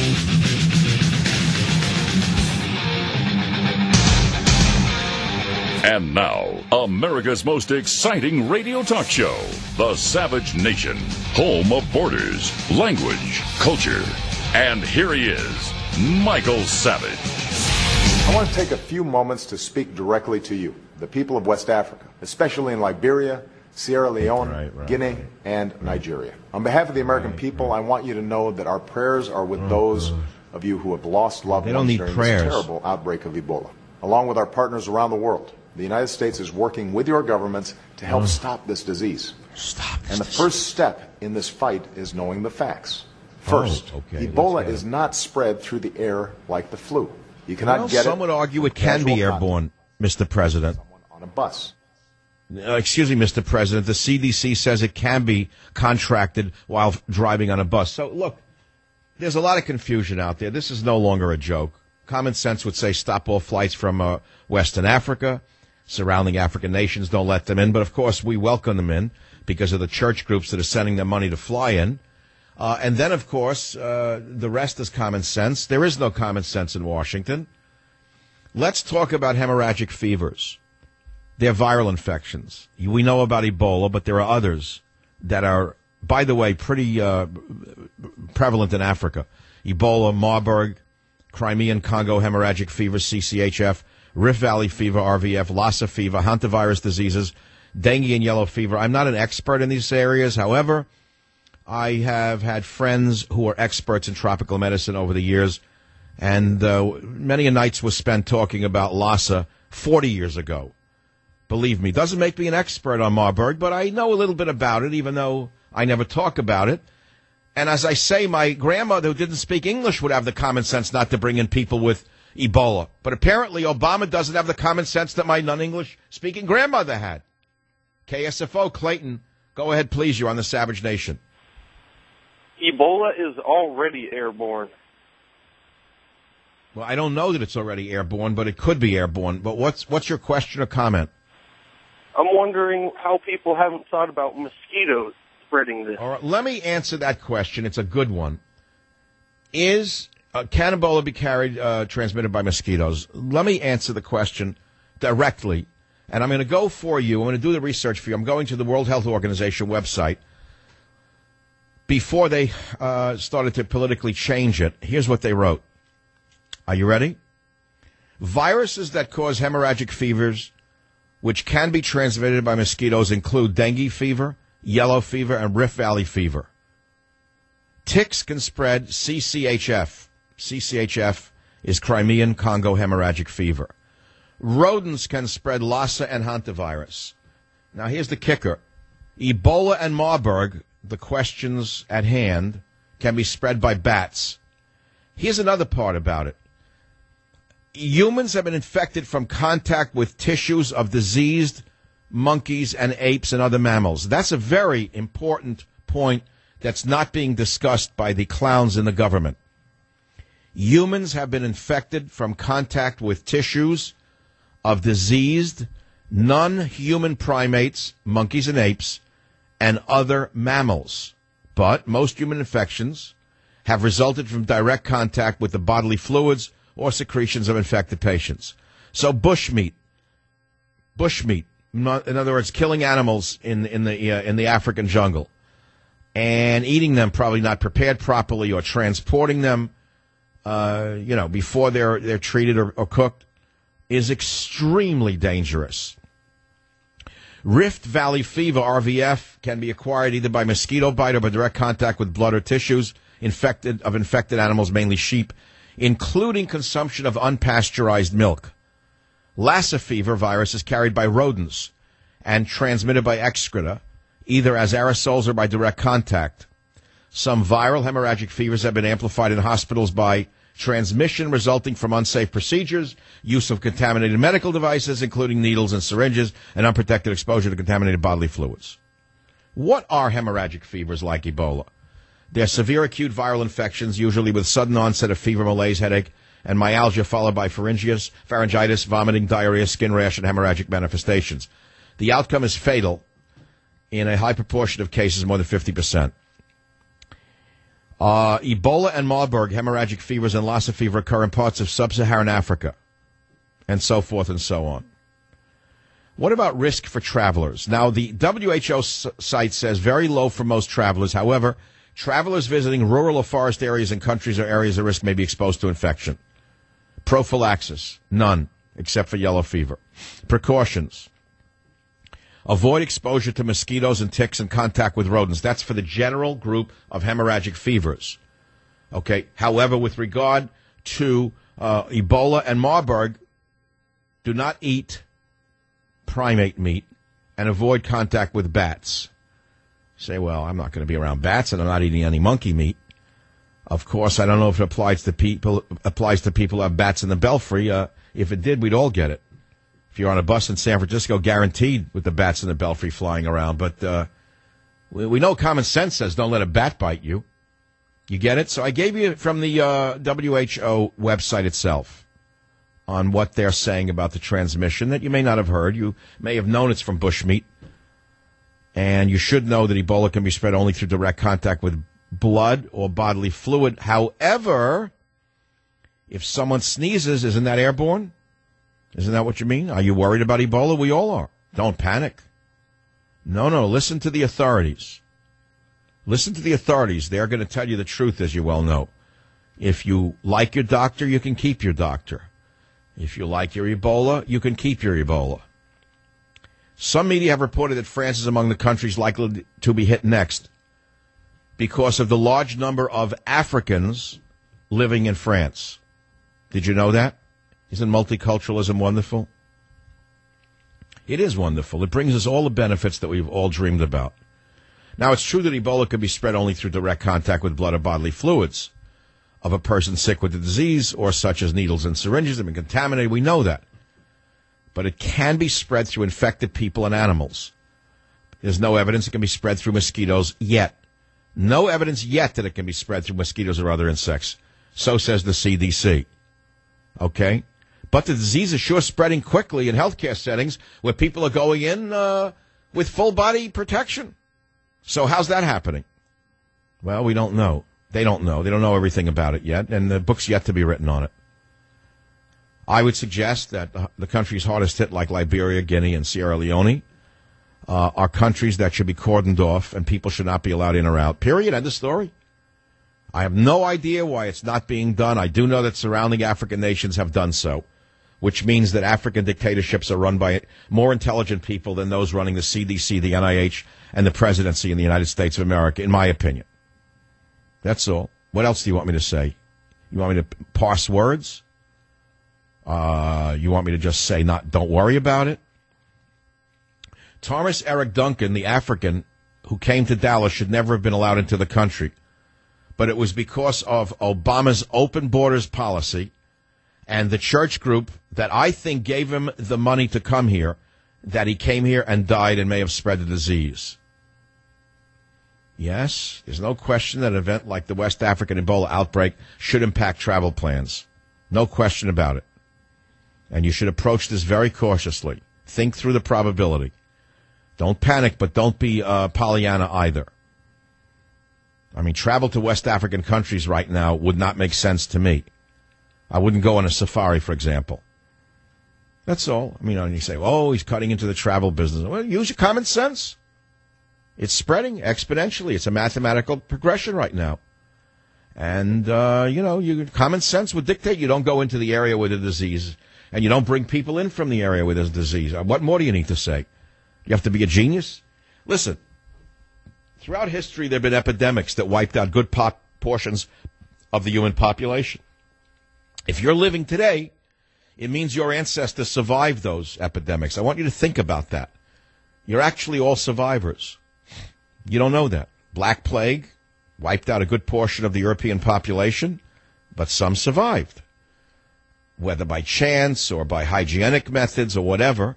And now, America's most exciting radio talk show, The Savage Nation, home of borders, language, culture. And here he is, Michael Savage. I want to take a few moments to speak directly to you, the people of West Africa, especially in Liberia, Sierra Leone, right, right. Guinea, and Nigeria. On behalf of the American people, I want you to know that our prayers are with those of you who have lost loved They don't ones need during prayers. this terrible outbreak of Ebola. Along with our partners around the world, the United States is working with your governments to help stop this disease. Stop this And the disease. first step in this fight is knowing the facts. First, Oh, okay, Ebola let's get is not spread through the air like the flu. You cannot Well, get some it would argue it from can be casual airborne, Mister President. on a bus. Uh, excuse me, Mister President. The C D C says it can be contracted while driving on a bus. So, look, there's a lot of confusion out there. This is no longer a joke. Common sense would say stop all flights from uh, Western Africa. Surrounding African nations, don't let them in. But, of course, we welcome them in because of the church groups that are sending them money to fly in. Uh, and then, of course, uh, the rest is common sense. There is no common sense in Washington. Let's talk about hemorrhagic fevers. They're viral infections. We know about Ebola, but there are others that are, by the way, pretty uh, prevalent in Africa. Ebola, Marburg, Crimean Congo hemorrhagic fever, C C H F, Rift Valley fever, R V F, Lassa fever, hantavirus diseases, dengue and yellow fever. I'm not an expert in these areas. However, I have had friends who are experts in tropical medicine over the years, and uh, many a nights was spent talking about Lassa forty years ago. Believe me, doesn't make me an expert on Marburg, but I know a little bit about it, even though I never talk about it. And as I say, my grandmother, who didn't speak English, would have the common sense not to bring in people with Ebola. But apparently Obama doesn't have the common sense that my non-English speaking grandmother had. K S F O, Clayton, go ahead, please. You're on the Savage Nation. Ebola is already airborne. Well, I don't know that it's already airborne, but it could be airborne. But what's what's your question or comment? I'm wondering how people haven't thought about mosquitoes spreading this. All right, let me answer that question. It's a good one. Is uh, can Ebola be carried, uh, transmitted by mosquitoes? Let me answer the question directly, and I'm going to go for you. I'm going to do the research for you. I'm going to the World Health Organization website. Before they uh, started to politically change it, here's what they wrote. Are you ready? Viruses that cause hemorrhagic fevers, which can be transmitted by mosquitoes, include dengue fever, yellow fever, and Rift Valley fever. Ticks can spread C C H F. C C H F is Crimean Congo hemorrhagic fever. Rodents can spread Lassa and hantavirus. Now, here's the kicker. Ebola and Marburg, the questions at hand, can be spread by bats. Here's another part about it. Humans have been infected from contact with tissues of diseased monkeys and apes and other mammals. That's a very important point that's not being discussed by the clowns in the government. Humans have been infected from contact with tissues of diseased, non-human primates, monkeys and apes, and other mammals. But most human infections have resulted from direct contact with the bodily fluids or secretions of infected patients. So bushmeat, bushmeat, in other words, killing animals in in the uh, in the African jungle and eating them, probably not prepared properly, or transporting them, uh, you know, before they're they're treated or, or cooked, is extremely dangerous. Rift Valley fever, R V F, can be acquired either by mosquito bite or by direct contact with blood or tissues infected of infected animals, mainly sheep, including consumption of unpasteurized milk. Lassa fever virus is carried by rodents and transmitted by excreta, either as aerosols or by direct contact. Some viral hemorrhagic fevers have been amplified in hospitals by transmission resulting from unsafe procedures, use of contaminated medical devices, including needles and syringes, and unprotected exposure to contaminated bodily fluids. What are hemorrhagic fevers like Ebola? They're severe acute viral infections, usually with sudden onset of fever, malaise, headache, and myalgia, followed by pharyngitis, pharyngitis, vomiting, diarrhea, skin rash, and hemorrhagic manifestations. The outcome is fatal in a high proportion of cases, more than fifty percent. Uh, Ebola and Marburg hemorrhagic fevers and Lassa fever occur in parts of sub-Saharan Africa, and so forth and so on. What about risk for travelers? Now, the W H O s- site says very low for most travelers. However, travelers visiting rural or forest areas and countries or areas of risk may be exposed to infection. Prophylaxis, none, except for yellow fever. Precautions. Avoid exposure to mosquitoes and ticks and contact with rodents. That's for the general group of hemorrhagic fevers. Okay. However, with regard to uh, Ebola and Marburg, do not eat primate meat and avoid contact with bats. Say, well, I'm not going to be around bats and I'm not eating any monkey meat. Of course, I don't know if it applies to people applies to people who have bats in the belfry. Uh, if it did, we'd all get it. If you're on a bus in San Francisco, guaranteed with the bats in the belfry flying around. But uh, we, we know common sense says don't let a bat bite you. You get it? So I gave you from the uh, W H O website itself on what they're saying about the transmission that you may not have heard. You may have known it's from bushmeat. And you should know that Ebola can be spread only through direct contact with blood or bodily fluid. However, if someone sneezes, isn't that airborne? Isn't that what you mean? Are you worried about Ebola? We all are. Don't panic. No, no, listen to the authorities. Listen to the authorities. They're going to tell you the truth, as you well know. If you like your doctor, you can keep your doctor. If you like your Ebola, you can keep your Ebola. Some media have reported that France is among the countries likely to be hit next because of the large number of Africans living in France. Did you know that? Isn't multiculturalism wonderful? It is wonderful. It brings us all the benefits that we've all dreamed about. Now, it's true that Ebola can be spread only through direct contact with blood or bodily fluids of a person sick with the disease, or such as needles and syringes have been contaminated. We know that. But it can be spread through infected people and animals. There's no evidence it can be spread through mosquitoes yet. No evidence yet that it can be spread through mosquitoes or other insects. So says the C D C. Okay? But the disease is sure spreading quickly in healthcare settings where people are going in uh, with full body protection. So how's that happening? Well, we don't know. They don't know. They don't know everything about it yet, and the book's yet to be written on it. I would suggest that the countries hardest hit, like Liberia, Guinea, and Sierra Leone, uh, are countries that should be cordoned off, and people should not be allowed in or out. Period. End of story. I have no idea why it's not being done. I do know that surrounding African nations have done so, which means that African dictatorships are run by more intelligent people than those running the C D C, the N I H, and the presidency in the United States of America, in my opinion. That's all. What else do you want me to say? You want me to parse words? Uh, you want me to just say, not, don't worry about it? Thomas Eric Duncan, the African who came to Dallas, should never have been allowed into the country. But it was because of Obama's open borders policy and the church group that I think gave him the money to come here, that he came here and died and may have spread the disease. Yes, there's no question that an event like the West African Ebola outbreak should impact travel plans. No question about it. And you should approach this very cautiously. Think through the probability. Don't panic, but don't be uh, Pollyanna either. I mean, travel to West African countries right now would not make sense to me. I wouldn't go on a safari, for example. That's all. I mean, you say, oh, he's cutting into the travel business. Well, use your common sense. It's spreading exponentially. It's a mathematical progression right now. And, uh, you know, you, common sense would dictate you don't go into the area with the disease, and you don't bring people in from the area with this disease. What more do you need to say? You have to be a genius? Listen, throughout history, there have been epidemics that wiped out good pop portions of the human population. If you're living today, it means your ancestors survived those epidemics. I want you to think about that. You're actually all survivors. You don't know that. Black Plague wiped out a good portion of the European population, but some survived, whether by chance or by hygienic methods or whatever,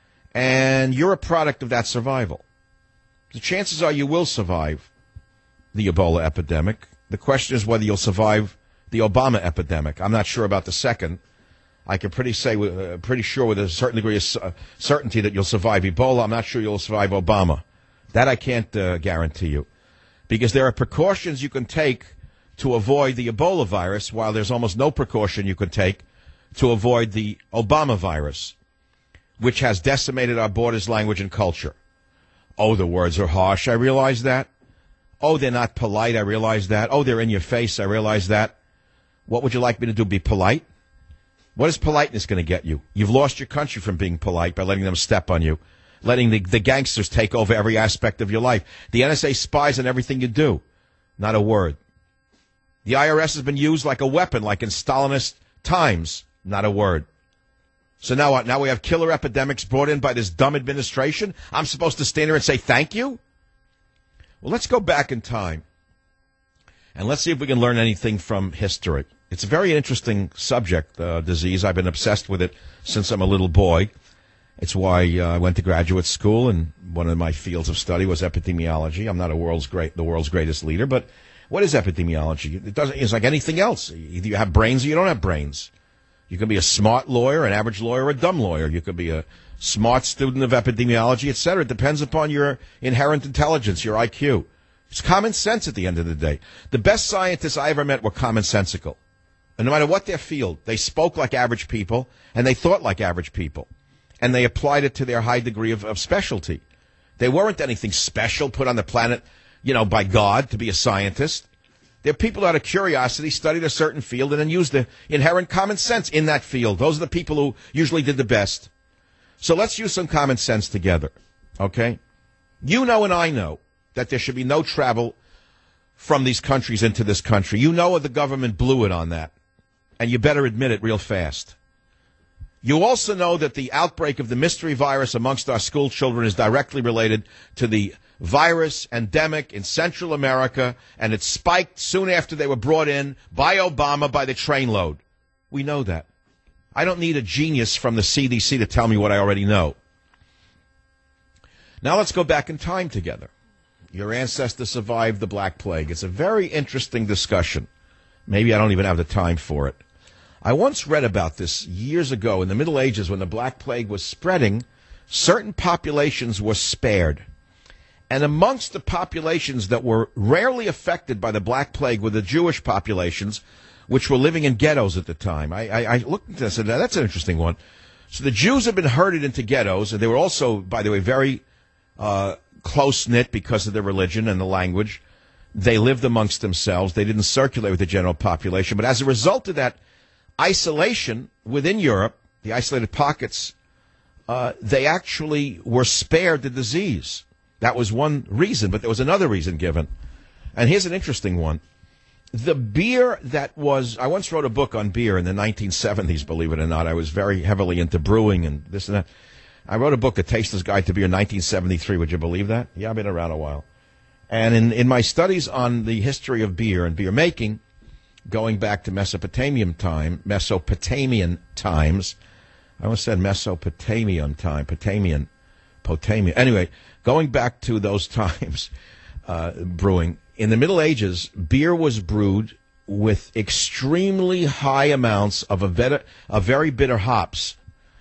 and you're a product of that survival. The chances are you will survive the Ebola epidemic. The question is whether you'll survive the Obama epidemic. I'm not sure about the second. I can pretty say, uh, pretty sure with a certain degree of uh, certainty that you'll survive Ebola. I'm not sure you'll survive Obama. That I can't uh, guarantee you. Because there are precautions you can take to avoid the Ebola virus, while there's almost no precaution you can take to avoid the Obama virus, which has decimated our borders, language, and culture. Oh, the words are harsh. I realize that. Oh, they're not polite. I realize that. Oh, they're in your face. I realize that. What would you like me to do, be polite? What is politeness going to get you? You've lost your country from being polite by letting them step on you, letting the, the gangsters take over every aspect of your life. The N S A spies on everything you do. Not a word. The I R S has been used like a weapon, like in Stalinist times. Not a word. So now what? Now we have killer epidemics brought in by this dumb administration? I'm supposed to stand here and say thank you? Well, let's go back in time, and let's see if we can learn anything from history. It's a very interesting subject, uh, disease. I've been obsessed with it since I'm a little boy. It's why uh, I went to graduate school, and one of my fields of study was epidemiology. I'm not a world's great, the world's greatest leader, but what is epidemiology? It doesn't. It's like anything else. Either you have brains or you don't have brains. You can be a smart lawyer, an average lawyer, or a dumb lawyer. You could be a smart student of epidemiology, et cetera. It depends upon your inherent intelligence, your I Q. It's common sense at the end of the day. The best scientists I ever met were commonsensical. And no matter what their field, they spoke like average people, and they thought like average people. And they applied it to their high degree of, of specialty. They weren't anything special put on the planet, you know, by God to be a scientist. They're people out of curiosity, studied a certain field, and then used the inherent common sense in that field. Those are the people who usually did the best. So let's use some common sense together, okay? You know and I know that there should be no travel from these countries into this country. You know the government blew it on that, and you better admit it real fast. You also know that the outbreak of the mystery virus amongst our school children is directly related to the virus endemic in Central America, and it spiked soon after they were brought in by Obama by the trainload. We know that. I don't need a genius from the C D C to tell me what I already know. Now let's go back in time together. Your ancestors survived the Black Plague. It's a very interesting discussion. Maybe I don't even have the time for it. I once read about this years ago in the Middle Ages when the Black Plague was spreading. Certain populations were spared. And amongst the populations that were rarely affected by the Black Plague were the Jewish populations, which were living in ghettos at the time. I, I, I looked at this and said, that's an interesting one. So the Jews had been herded into ghettos, and they were also, by the way, very uh, close-knit because of their religion and the language. They lived amongst themselves. They didn't circulate with the general population. But as a result of that isolation within Europe, the isolated pockets, uh, they actually were spared the disease. That was one reason, but there was another reason given. And here's an interesting one. The beer that was, I once wrote a book on beer in the nineteen seventies, believe it or not. I was very heavily into brewing and this and that. I wrote a book, A Taster's Guide to Beer, in nineteen seventy-three. Would you believe that? Yeah, I've been around a while. And in, in my studies on the history of beer and beer making, going back to Mesopotamian time, Mesopotamian times, I almost said Mesopotamian time, Potamian, Potamian. Anyway, going back to those times, uh, brewing, in the Middle Ages, beer was brewed with extremely high amounts of a, vet- a very bitter hops.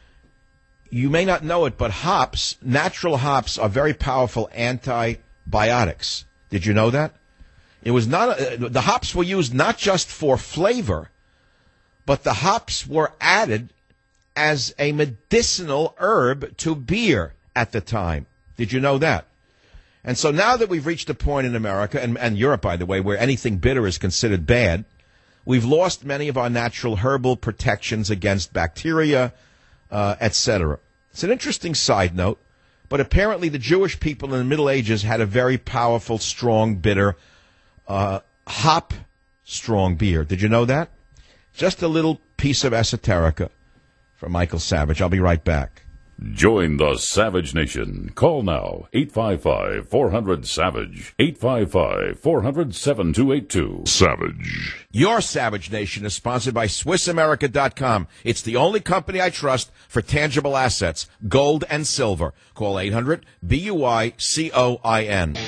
You may not know it, but hops, natural hops, are very powerful antibiotics. Did you know that? It was not a, the hops were used not just for flavor, but the hops were added as a medicinal herb to beer at the time. Did you know that? And so now that we've reached a point in America, and, and Europe, by the way, where anything bitter is considered bad, we've lost many of our natural herbal protections against bacteria, uh, et cetera. It's an interesting side note, but apparently the Jewish people in the Middle Ages had a very powerful, strong, bitter, uh, hop-strong beer. Did you know that? Just a little piece of esoterica from Michael Savage. I'll be right back. Join the Savage Nation. Call now, eight five five, four hundred, SAVAGE, eight five five, four hundred, seven two eight two. Savage. Your Savage Nation is sponsored by Swiss America dot com. It's the only company I trust for tangible assets, gold and silver. Call eight hundred, B U I C O I N.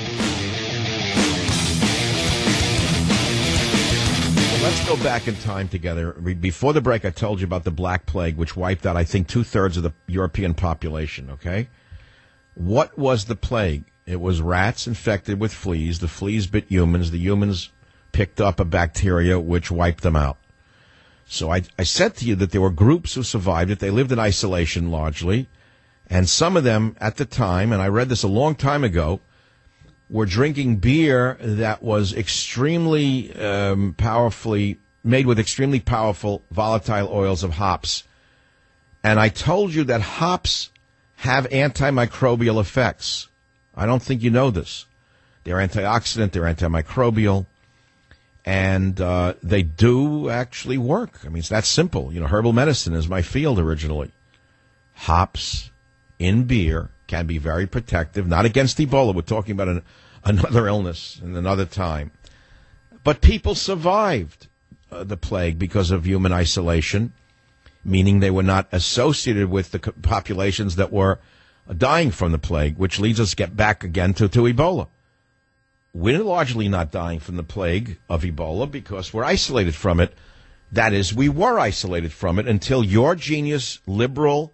Let's go back in time together. Before the break, I told you about the Black Plague, which wiped out, I think, two-thirds of the European population, okay? What was the plague? It was rats infected with fleas. The fleas bit humans. The humans picked up a bacteria which wiped them out. So I, I said to you that there were groups who survived it. They lived in isolation largely. And some of them at the time, and I read this a long time ago, were drinking beer that was extremely um, powerfully, made with extremely powerful volatile oils of hops. And I told you that hops have antimicrobial effects. I don't think you know this. They're antioxidant, they're antimicrobial, and uh, they do actually work. I mean, it's that simple. You know, herbal medicine is my field originally. Hops in beer can be very protective, not against Ebola. We're talking about an, another illness in another time. But people survived uh, the plague because of human isolation, meaning they were not associated with the populations that were dying from the plague, which leads us to get back again to, to Ebola. We're largely not dying from the plague of Ebola because we're isolated from it. That is, we were isolated from it until your genius, liberal,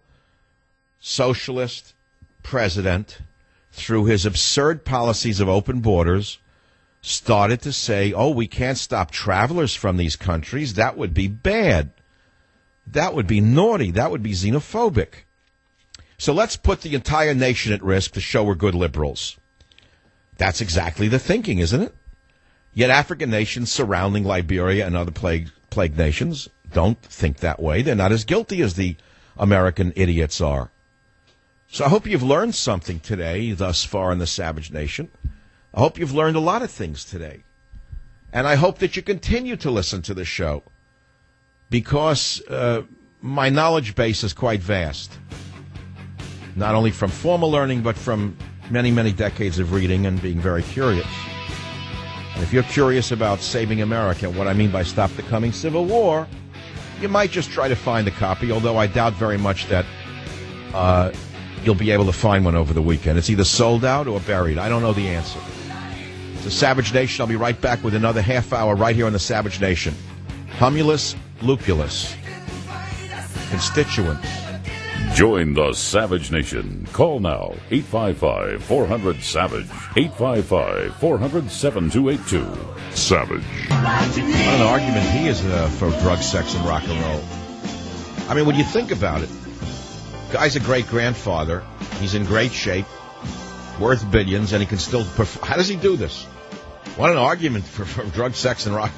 socialist president, through his absurd policies of open borders, started to say, oh, we can't stop travelers from these countries. That would be bad. That would be naughty. That would be xenophobic. So let's put the entire nation at risk to show we're good liberals. That's exactly the thinking, isn't it? Yet African nations surrounding Liberia and other plague, plague nations don't think that way. They're not as guilty as the American idiots are. So I hope you've learned something today thus far in the Savage Nation. I hope you've learned a lot of things today. And I hope that you continue to listen to the show because uh, my knowledge base is quite vast. Not only from formal learning, but from many, many decades of reading and being very curious. And if you're curious about saving America, what I mean by stop the coming civil war, you might just try to find a copy, although I doubt very much that uh, you'll be able to find one over the weekend. It's either sold out or buried. I don't know the answer. It's the Savage Nation. I'll be right back with another half hour right here on the Savage Nation. Humulus lupulus. Constituents. Join the Savage Nation. Call now, eight five five, four hundred, SAVAGE, eight five five, four hundred, seven two eight two. Savage. What an argument he is uh, for drug, sex, and rock and roll. I mean, when you think about it, guy's a great-grandfather. He's in great shape, worth billions, and he can still... Perf- How does he do this? What an argument for, for drug, sex, and rock.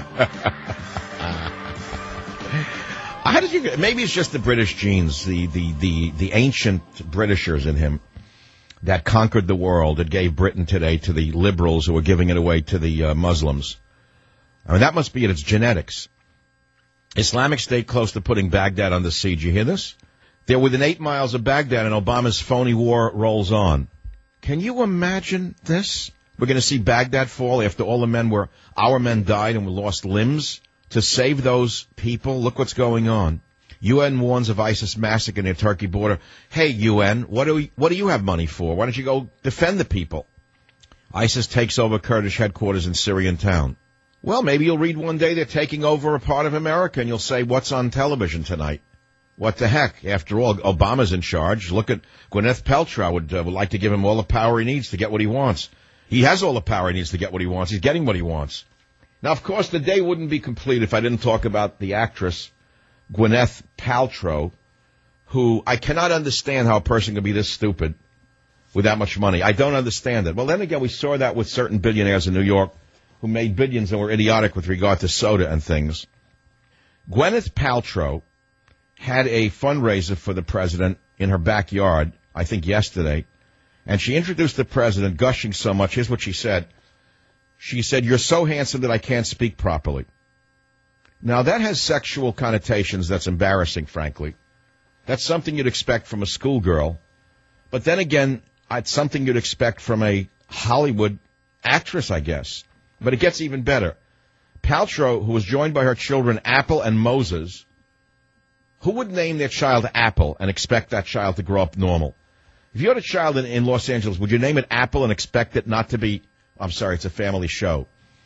How did you? Maybe it's just the British genes, the, the, the, the ancient Britishers in him that conquered the world, that gave Britain today to the liberals who are giving it away to the uh, Muslims. I mean, that must be it. It's genetics. Islamic State close to putting Baghdad under siege. You hear this? They're within eight miles of Baghdad, and Obama's phony war rolls on. Can you imagine this? We're going to see Baghdad fall after all the men were, our men died and we lost limbs. To save those people, look what's going on. U N warns of ISIS massacre near Turkey border. Hey, U N, what do we, what do you have money for? Why don't you go defend the people? ISIS takes over Kurdish headquarters in Syrian town. Well, maybe you'll read one day they're taking over a part of America, and you'll say, what's on television tonight? What the heck? After all, Obama's in charge. Look at Gwyneth Paltrow would, uh, would like to give him all the power he needs to get what he wants. He has all the power he needs to get what he wants. He's getting what he wants. Now, of course, the day wouldn't be complete if I didn't talk about the actress, Gwyneth Paltrow, who I cannot understand how a person can be this stupid with that much money. I don't understand it. Well, then again, we saw that with certain billionaires in New York who made billions and were idiotic with regard to soda and things. Gwyneth Paltrow had a fundraiser for the president in her backyard, I think yesterday, and she introduced the president, gushing so much. Here's what she said. She said, you're so handsome that I can't speak properly. Now, that has sexual connotations that's embarrassing, frankly. That's something you'd expect from a schoolgirl. But then again, it's something you'd expect from a Hollywood actress, I guess. But it gets even better. Paltrow, who was joined by her children, Apple and Moses, who would name their child Apple and expect that child to grow up normal? If you had a child in, in Los Angeles, would you name it Apple and expect it not to be... I'm sorry, it's a family show.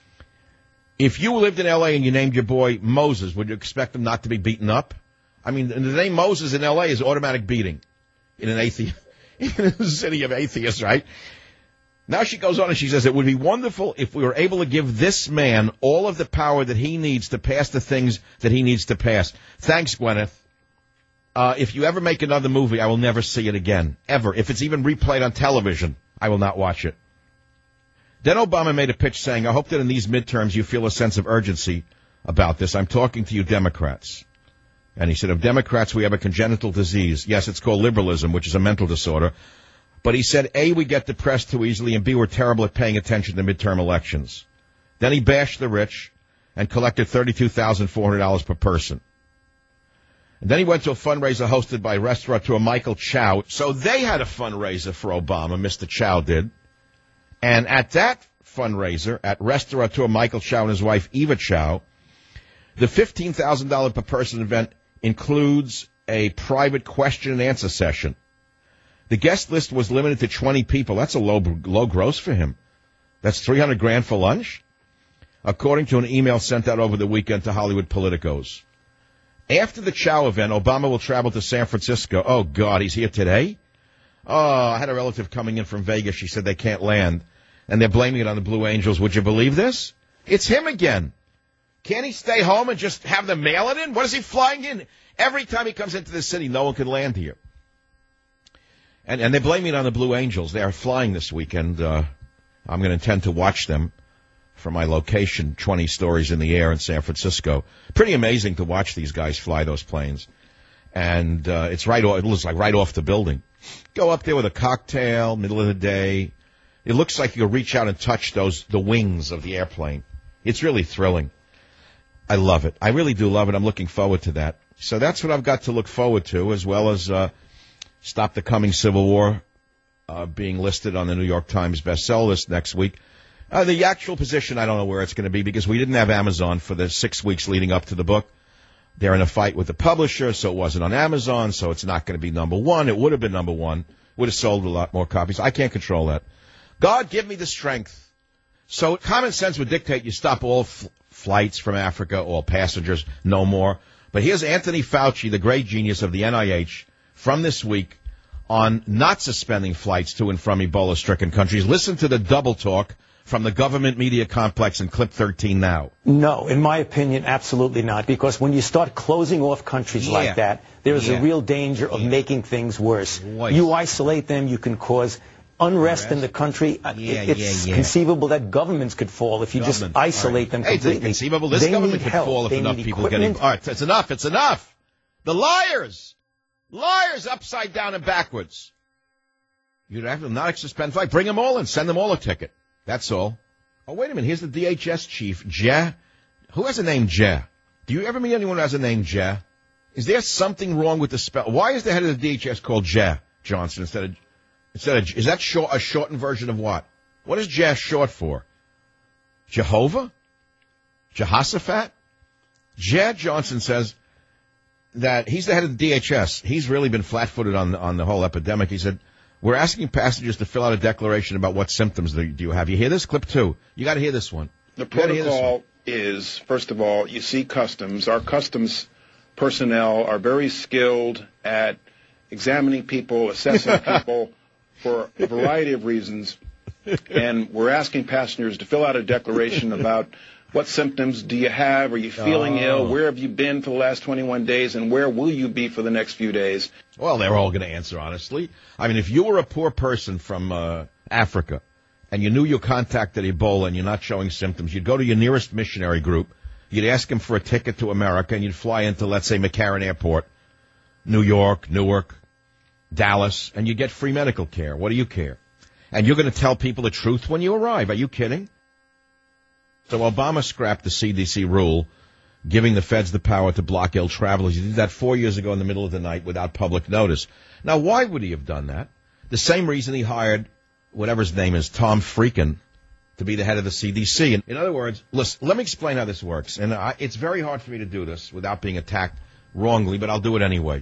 If you lived in L A and you named your boy Moses, would you expect him not to be beaten up? I mean, the name Moses in L A is automatic beating in an atheist, in a city of atheists, right? Now she goes on and she says, it would be wonderful if we were able to give this man all of the power that he needs to pass the things that he needs to pass. Thanks, Gwyneth. Uh, if you ever make another movie, I will never see it again, ever. If it's even replayed on television, I will not watch it. Then Obama made a pitch saying, I hope that in these midterms you feel a sense of urgency about this. I'm talking to you Democrats. And he said, of Democrats, we have a congenital disease. Yes, it's called liberalism, which is a mental disorder. But he said, A, we get depressed too easily, and B, we're terrible at paying attention to midterm elections. Then he bashed the rich and collected thirty-two thousand four hundred dollars per person. And then he went to a fundraiser hosted by restaurateur Michael Chow. So they had a fundraiser for Obama, Mister Chow did. And at that fundraiser, at restaurateur Michael Chow and his wife Eva Chow, the fifteen thousand dollars per person event includes a private question and answer session. The guest list was limited to twenty people. That's a low, low gross for him. That's three hundred grand for lunch, according to an email sent out over the weekend to Hollywood politicos. After the Chow event, Obama will travel to San Francisco. Oh, God, he's here today? Oh, I had a relative coming in from Vegas. She said they can't land. and they're blaming it on the Blue Angels. Would you believe this? It's him again. Can't he stay home and just have them mail it in? What is he flying in? Every time he comes into the city, no one can land here. And, and they're blaming it on the Blue Angels. They are flying this weekend. Uh, I'm going to intend to watch them from my location, twenty stories in the air in San Francisco. Pretty amazing to watch these guys fly those planes. And uh, it's right off, it looks like right off the building. Go up there with a cocktail, middle of the day. It looks like you'll reach out and touch those the wings of the airplane. It's really thrilling. I love it. I really do love it. I'm looking forward to that. So that's what I've got to look forward to, as well as uh, Stop the Coming Civil War uh, being listed on the New York Times bestseller list next week. Uh, the actual position, I don't know where it's going to be because we didn't have Amazon for the six weeks leading up to the book. They're in a fight with the publisher, so it wasn't on Amazon, so it's not going to be number one. It would have been number one. Would have sold a lot more copies. I can't control that. God, give me the strength. So common sense would dictate you stop all f- flights from Africa, all passengers, no more. But here's Anthony Fauci, the great genius of the N I H, from this week on not suspending flights to and from Ebola-stricken countries. Listen to the double talk from the government media complex in clip thirteen now. No, in my opinion, absolutely not. Because when you start closing off countries yeah. like that, there's yeah. a real danger of yeah. making things worse. Right. You isolate them, you can cause unrest, unrest in the country. Yeah, it's yeah, yeah. conceivable that governments could fall if you Government. just isolate right. them completely. Hey, it's conceivable this they government could help. fall if they enough people equipment. getting... All right, it's enough, it's enough. The liars. Liars upside down and backwards. You'd have to not suspend flight. Bring them all in. Send them all a ticket. That's all. Oh, wait a minute. Here's the D H S chief, Jeh. Who has a name Jeh? Do you ever meet anyone who has a name Jeh? Is there something wrong with the spell? Why is the head of the D H S called Jeh Johnson instead of, instead of, is that short, a shortened version of what? What is Jeh short for? Jehovah? Jehoshaphat? Jeh Johnson says that he's the head of the D H S. He's really been flat-footed on, on the whole epidemic. He said, we're asking passengers to fill out a declaration about what symptoms do you have. You hear this? Clip two. You got to hear this one. The protocol is, first of all, you see customs. Our customs personnel are very skilled at examining people, assessing people for a variety of reasons. And we're asking passengers to fill out a declaration about what symptoms do you have? Are you feeling oh. ill? Where have you been for the last twenty-one days? And where will you be for the next few days? Well, they're all going to answer honestly. I mean, if you were a poor person from uh, Africa and you knew you contacted Ebola and you're not showing symptoms, you'd go to your nearest missionary group. You'd ask them for a ticket to America and you'd fly into, let's say, McCarran Airport, New York, Newark, Dallas, and you get free medical care. What do you care? And you're going to tell people the truth when you arrive. Are you kidding? So Obama scrapped the C D C rule, giving the feds the power to block ill travelers. He did that four years ago in the middle of the night without public notice. Now, why would he have done that? The same reason he hired whatever his name is, Tom Freakin, to be the head of the C D C. In other words, listen, let me explain how this works. And I, it's very hard for me to do this without being attacked wrongly, but I'll do it anyway.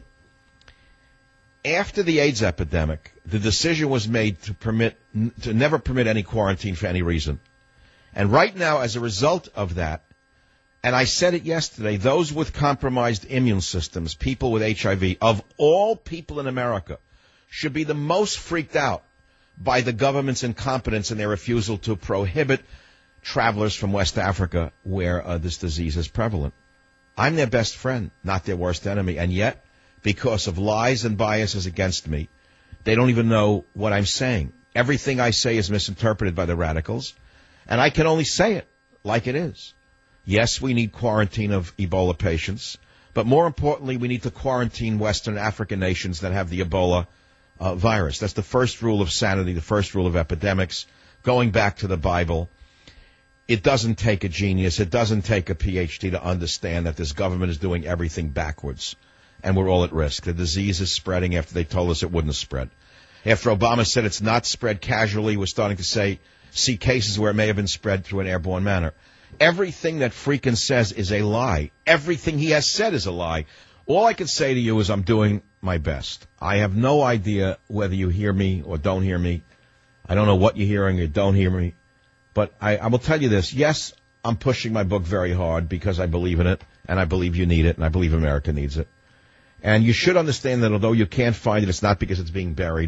After the AIDS epidemic, the decision was made to permit, to never permit any quarantine for any reason. And right now, as a result of that, and I said it yesterday, those with compromised immune systems, people with H I V, of all people in America, should be the most freaked out by the government's incompetence and their refusal to prohibit travelers from West Africa where uh, this disease is prevalent. I'm their best friend, not their worst enemy. And yet, because of lies and biases against me, they don't even know what I'm saying. Everything I say is misinterpreted by the radicals. And I can only say it like it is. Yes, we need quarantine of Ebola patients, but more importantly, we need to quarantine Western African nations that have the Ebola uh, virus. That's the first rule of sanity, the first rule of epidemics, going back to the Bible. It doesn't take a genius, it doesn't take a P H D to understand that this government is doing everything backwards, and we're all at risk. The disease is spreading after they told us it wouldn't spread. After Obama said it's not spread casually, we're starting to say see cases where it may have been spread through an airborne manner. Everything that Freakin says is a lie. Everything he has said is a lie. All I can say to you is I'm doing my best. I have no idea whether you hear me or don't hear me. I don't know what you're hearing or don't hear me. But I, I will tell you this. Yes, I'm pushing my book very hard because I believe in it, and I believe you need it, and I believe America needs it. And you should understand that although you can't find it, it's not because it's being buried.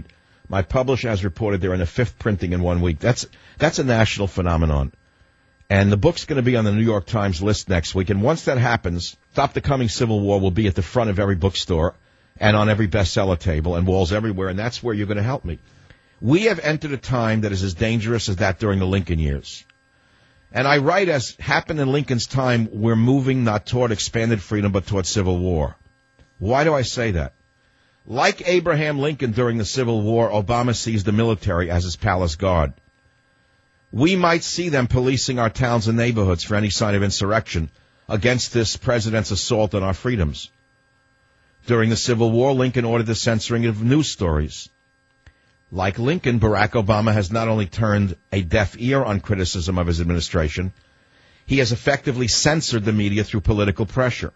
My publisher has reported they're in the fifth printing in one week. That's that's a national phenomenon. And the book's going to be on the New York Times list next week. And once that happens, Stop the Coming Civil War will be at the front of every bookstore and on every bestseller table and walls everywhere. And that's where you're going to help me. We have entered a time that is as dangerous as that during the Lincoln years. And I write, as happened in Lincoln's time, we're moving not toward expanded freedom but toward civil war. Why do I say that? Like Abraham Lincoln during the Civil War, Obama sees the military as his palace guard. We might see them policing our towns and neighborhoods for any sign of insurrection against this president's assault on our freedoms. During the Civil War, Lincoln ordered the censoring of news stories. Like Lincoln, Barack Obama has not only turned a deaf ear on criticism of his administration, he has effectively censored the media through political pressure.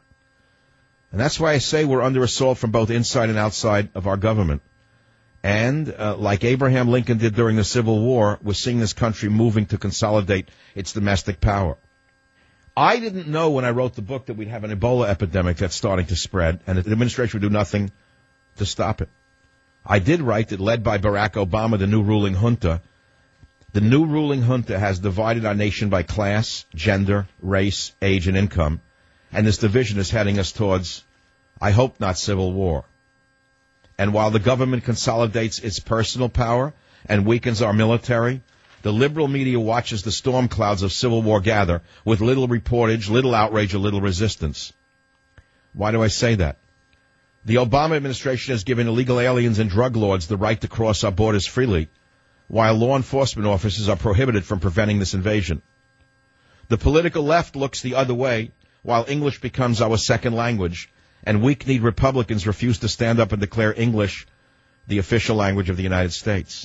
And that's why I say we're under assault from both inside and outside of our government. And, uh, like Abraham Lincoln did during the Civil War, we're seeing this country moving to consolidate its domestic power. I didn't know when I wrote the book that we'd have an Ebola epidemic that's starting to spread, and the administration would do nothing to stop it. I did write that, led by Barack Obama, the new ruling junta, the new ruling junta has divided our nation by class, gender, race, age, and income, and this division is heading us towards, I hope not, civil war. And while the government consolidates its personal power and weakens our military, the liberal media watches the storm clouds of civil war gather with little reportage, little outrage, or little resistance. Why do I say that? The Obama administration has given illegal aliens and drug lords the right to cross our borders freely, while law enforcement officers are prohibited from preventing this invasion. The political left looks the other way, while English becomes our second language, and weak-kneed Republicans refuse to stand up and declare English the official language of the United States.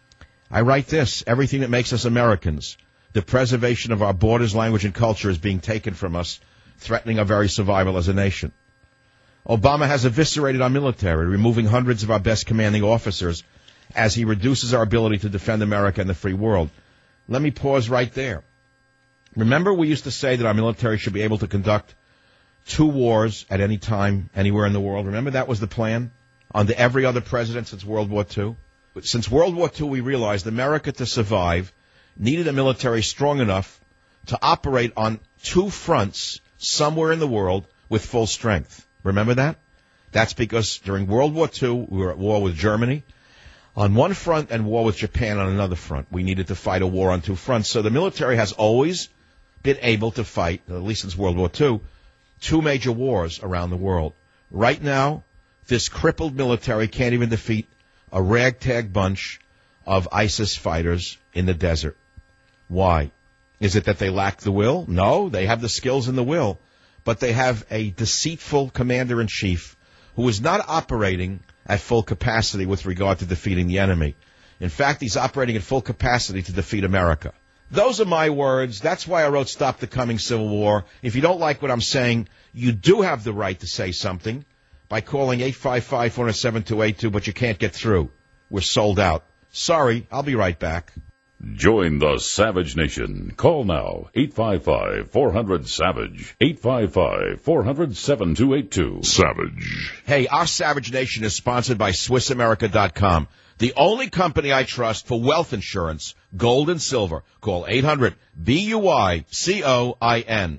I write this: everything that makes us Americans, the preservation of our borders, language, and culture, is being taken from us, threatening our very survival as a nation. Obama has eviscerated our military, removing hundreds of our best commanding officers as he reduces our ability to defend America and the free world. Let me pause right there. Remember, we used to say that our military should be able to conduct two wars at any time, anywhere in the world. Remember, that was the plan under every other president since World War Two? But since World War Two, we realized America, to survive, needed a military strong enough to operate on two fronts somewhere in the world with full strength. Remember that? That's because during World War Two, we were at war with Germany on one front and war with Japan on another front. We needed to fight a war on two fronts. So the military has always been able to fight, at least since World War Two, two major wars around the world. Right now, this crippled military can't even defeat a ragtag bunch of ISIS fighters in the desert. Why? Is it that they lack the will? No, they have the skills and the will. But they have a deceitful commander-in-chief who is not operating at full capacity with regard to defeating the enemy. In fact, he's operating at full capacity to defeat America. Those are my words. That's why I wrote Stop the Coming Civil War. If you don't like what I'm saying, you do have the right to say something by calling eight five five, four zero seven, two eight two, but you can't get through. We're sold out. Sorry, I'll be right back. Join the Savage Nation. Call now, eight five five, four hundred, SAVAGE, eight five five, four hundred, seven two eight two. Savage. Hey, our Savage Nation is sponsored by Swiss America dot com, the only company I trust for wealth insurance, gold and silver. Call eight hundred, B U I C O I N.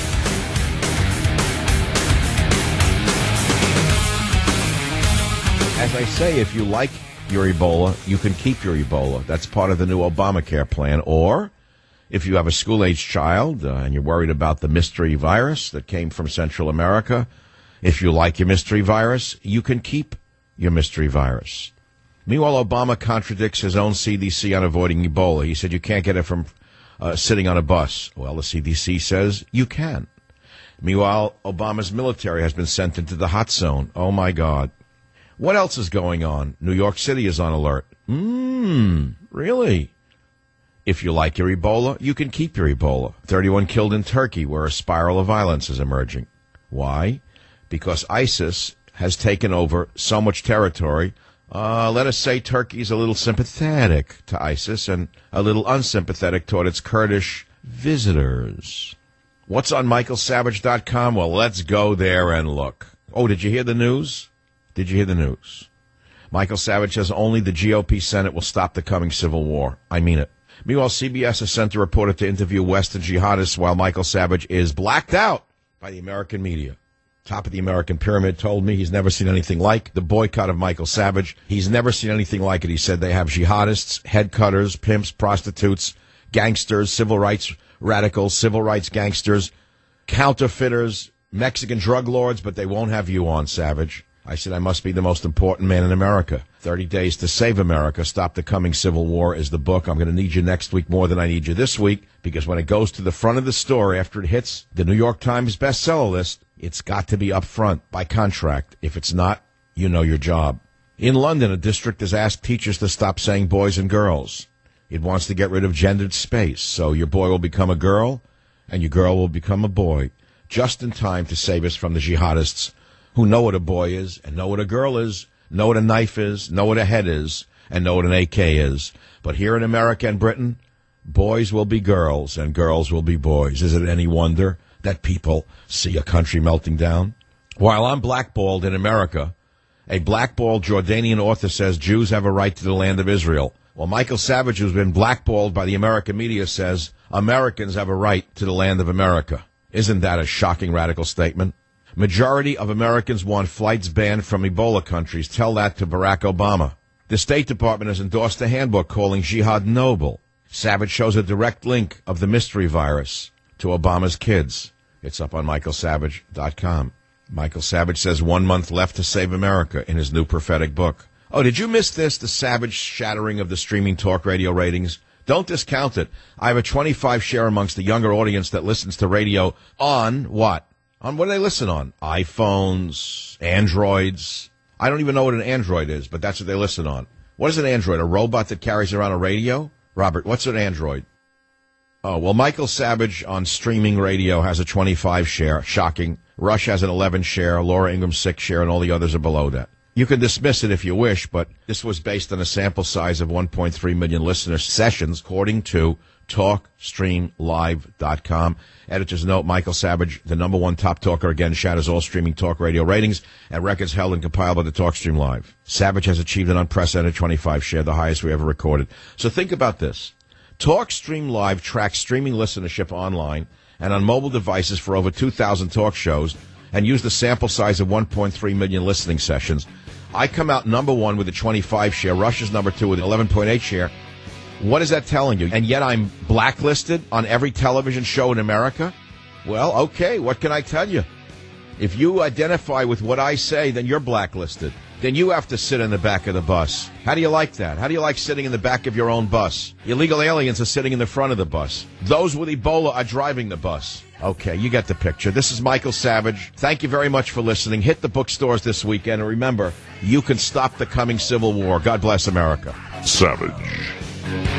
As I say, if you like your Ebola, you can keep your Ebola. That's part of the new Obamacare plan. Or if you have a school-aged child uh, and you're worried about the mystery virus that came from Central America, if you like your mystery virus, you can keep your mystery virus. Meanwhile, Obama contradicts his own C D C on avoiding Ebola. He said you can't get it from uh, sitting on a bus. Well, the C D C says you can. Meanwhile, Obama's military has been sent into the hot zone. Oh, my God. What else is going on? New York City is on alert. Mmm, really? If you like your Ebola, you can keep your Ebola. thirty-one killed in Turkey, where a spiral of violence is emerging. Why? Because ISIS has taken over so much territory. Uh, let us say Turkey's a little sympathetic to ISIS and a little unsympathetic toward its Kurdish visitors. What's on Michael Savage dot com? Well, let's go there and look. Oh, did you hear the news? Did you hear the news? Michael Savage says only the G O P Senate will stop the coming civil war. I mean it. Meanwhile, C B S has sent a reporter to interview Western jihadists while Michael Savage is blacked out by the American media. Top of the American pyramid told me he's never seen anything like the boycott of Michael Savage. He's never seen anything like it. He said they have jihadists, head cutters, pimps, prostitutes, gangsters, civil rights radicals, civil rights gangsters, counterfeiters, Mexican drug lords, but they won't have you on, Savage. I said I must be the most important man in America. thirty Days to Save America, Stop the Coming Civil War is the book. I'm going to need you next week more than I need you this week, because when it goes to the front of the story after it hits the New York Times bestseller list, it's got to be up front by contract. If it's not, you know your job. In London, a district has asked teachers to stop saying boys and girls. It wants to get rid of gendered space, so your boy will become a girl and your girl will become a boy, just in time to save us from the jihadists who know what a boy is and know what a girl is, know what a knife is, know what a head is, and know what an A K is. But here in America and Britain, boys will be girls and girls will be boys. Is it any wonder that people see a country melting down? While I'm blackballed in America, a blackballed Jordanian author says Jews have a right to the land of Israel. Well, Michael Savage, who's been blackballed by the American media, says Americans have a right to the land of America. Isn't that a shocking radical statement? Majority of Americans want flights banned from Ebola countries. Tell that to Barack Obama. The State Department has endorsed a handbook calling jihad noble. Savage shows a direct link of the mystery virus to Obama's kids. It's up on michael savage dot com. Michael Savage says one month left to save America in his new prophetic book. Oh, did you miss this? The Savage shattering of the streaming talk radio ratings? Don't discount it. I have a twenty-five share amongst the younger audience that listens to radio on what? On what do they listen on? iPhones, Androids. I don't even know what an Android is, but that's what they listen on. What is an Android? A robot that carries around a radio? Robert, what's an Android? Oh, well, Michael Savage on streaming radio has a twenty-five share. Shocking. Rush has an eleven share. Laura Ingram six share, and all the others are below that. You can dismiss it if you wish, but this was based on a sample size of one point three million listener sessions, according to talk stream live dot com. Editor's note, Michael Savage, the number one top talker, again shatters all streaming talk radio ratings and records held and compiled by the TalkStream Live. Savage has achieved an unprecedented twenty-five share, the highest we ever recorded. So think about this. TalkStream Live tracks streaming listenership online and on mobile devices for over two thousand talk shows and used a sample size of one point three million listening sessions. I come out number one with a twenty-five share. Rush is number two with an eleven point eight share. What is that telling you? And yet I'm blacklisted on every television show in America? Well, okay, what can I tell you? If you identify with what I say, then you're blacklisted. Then you have to sit in the back of the bus. How do you like that? How do you like sitting in the back of your own bus? Illegal aliens are sitting in the front of the bus. Those with Ebola are driving the bus. Okay, you get the picture. This is Michael Savage. Thank you very much for listening. Hit the bookstores this weekend. And remember, you can stop the coming civil war. God bless America. Savage.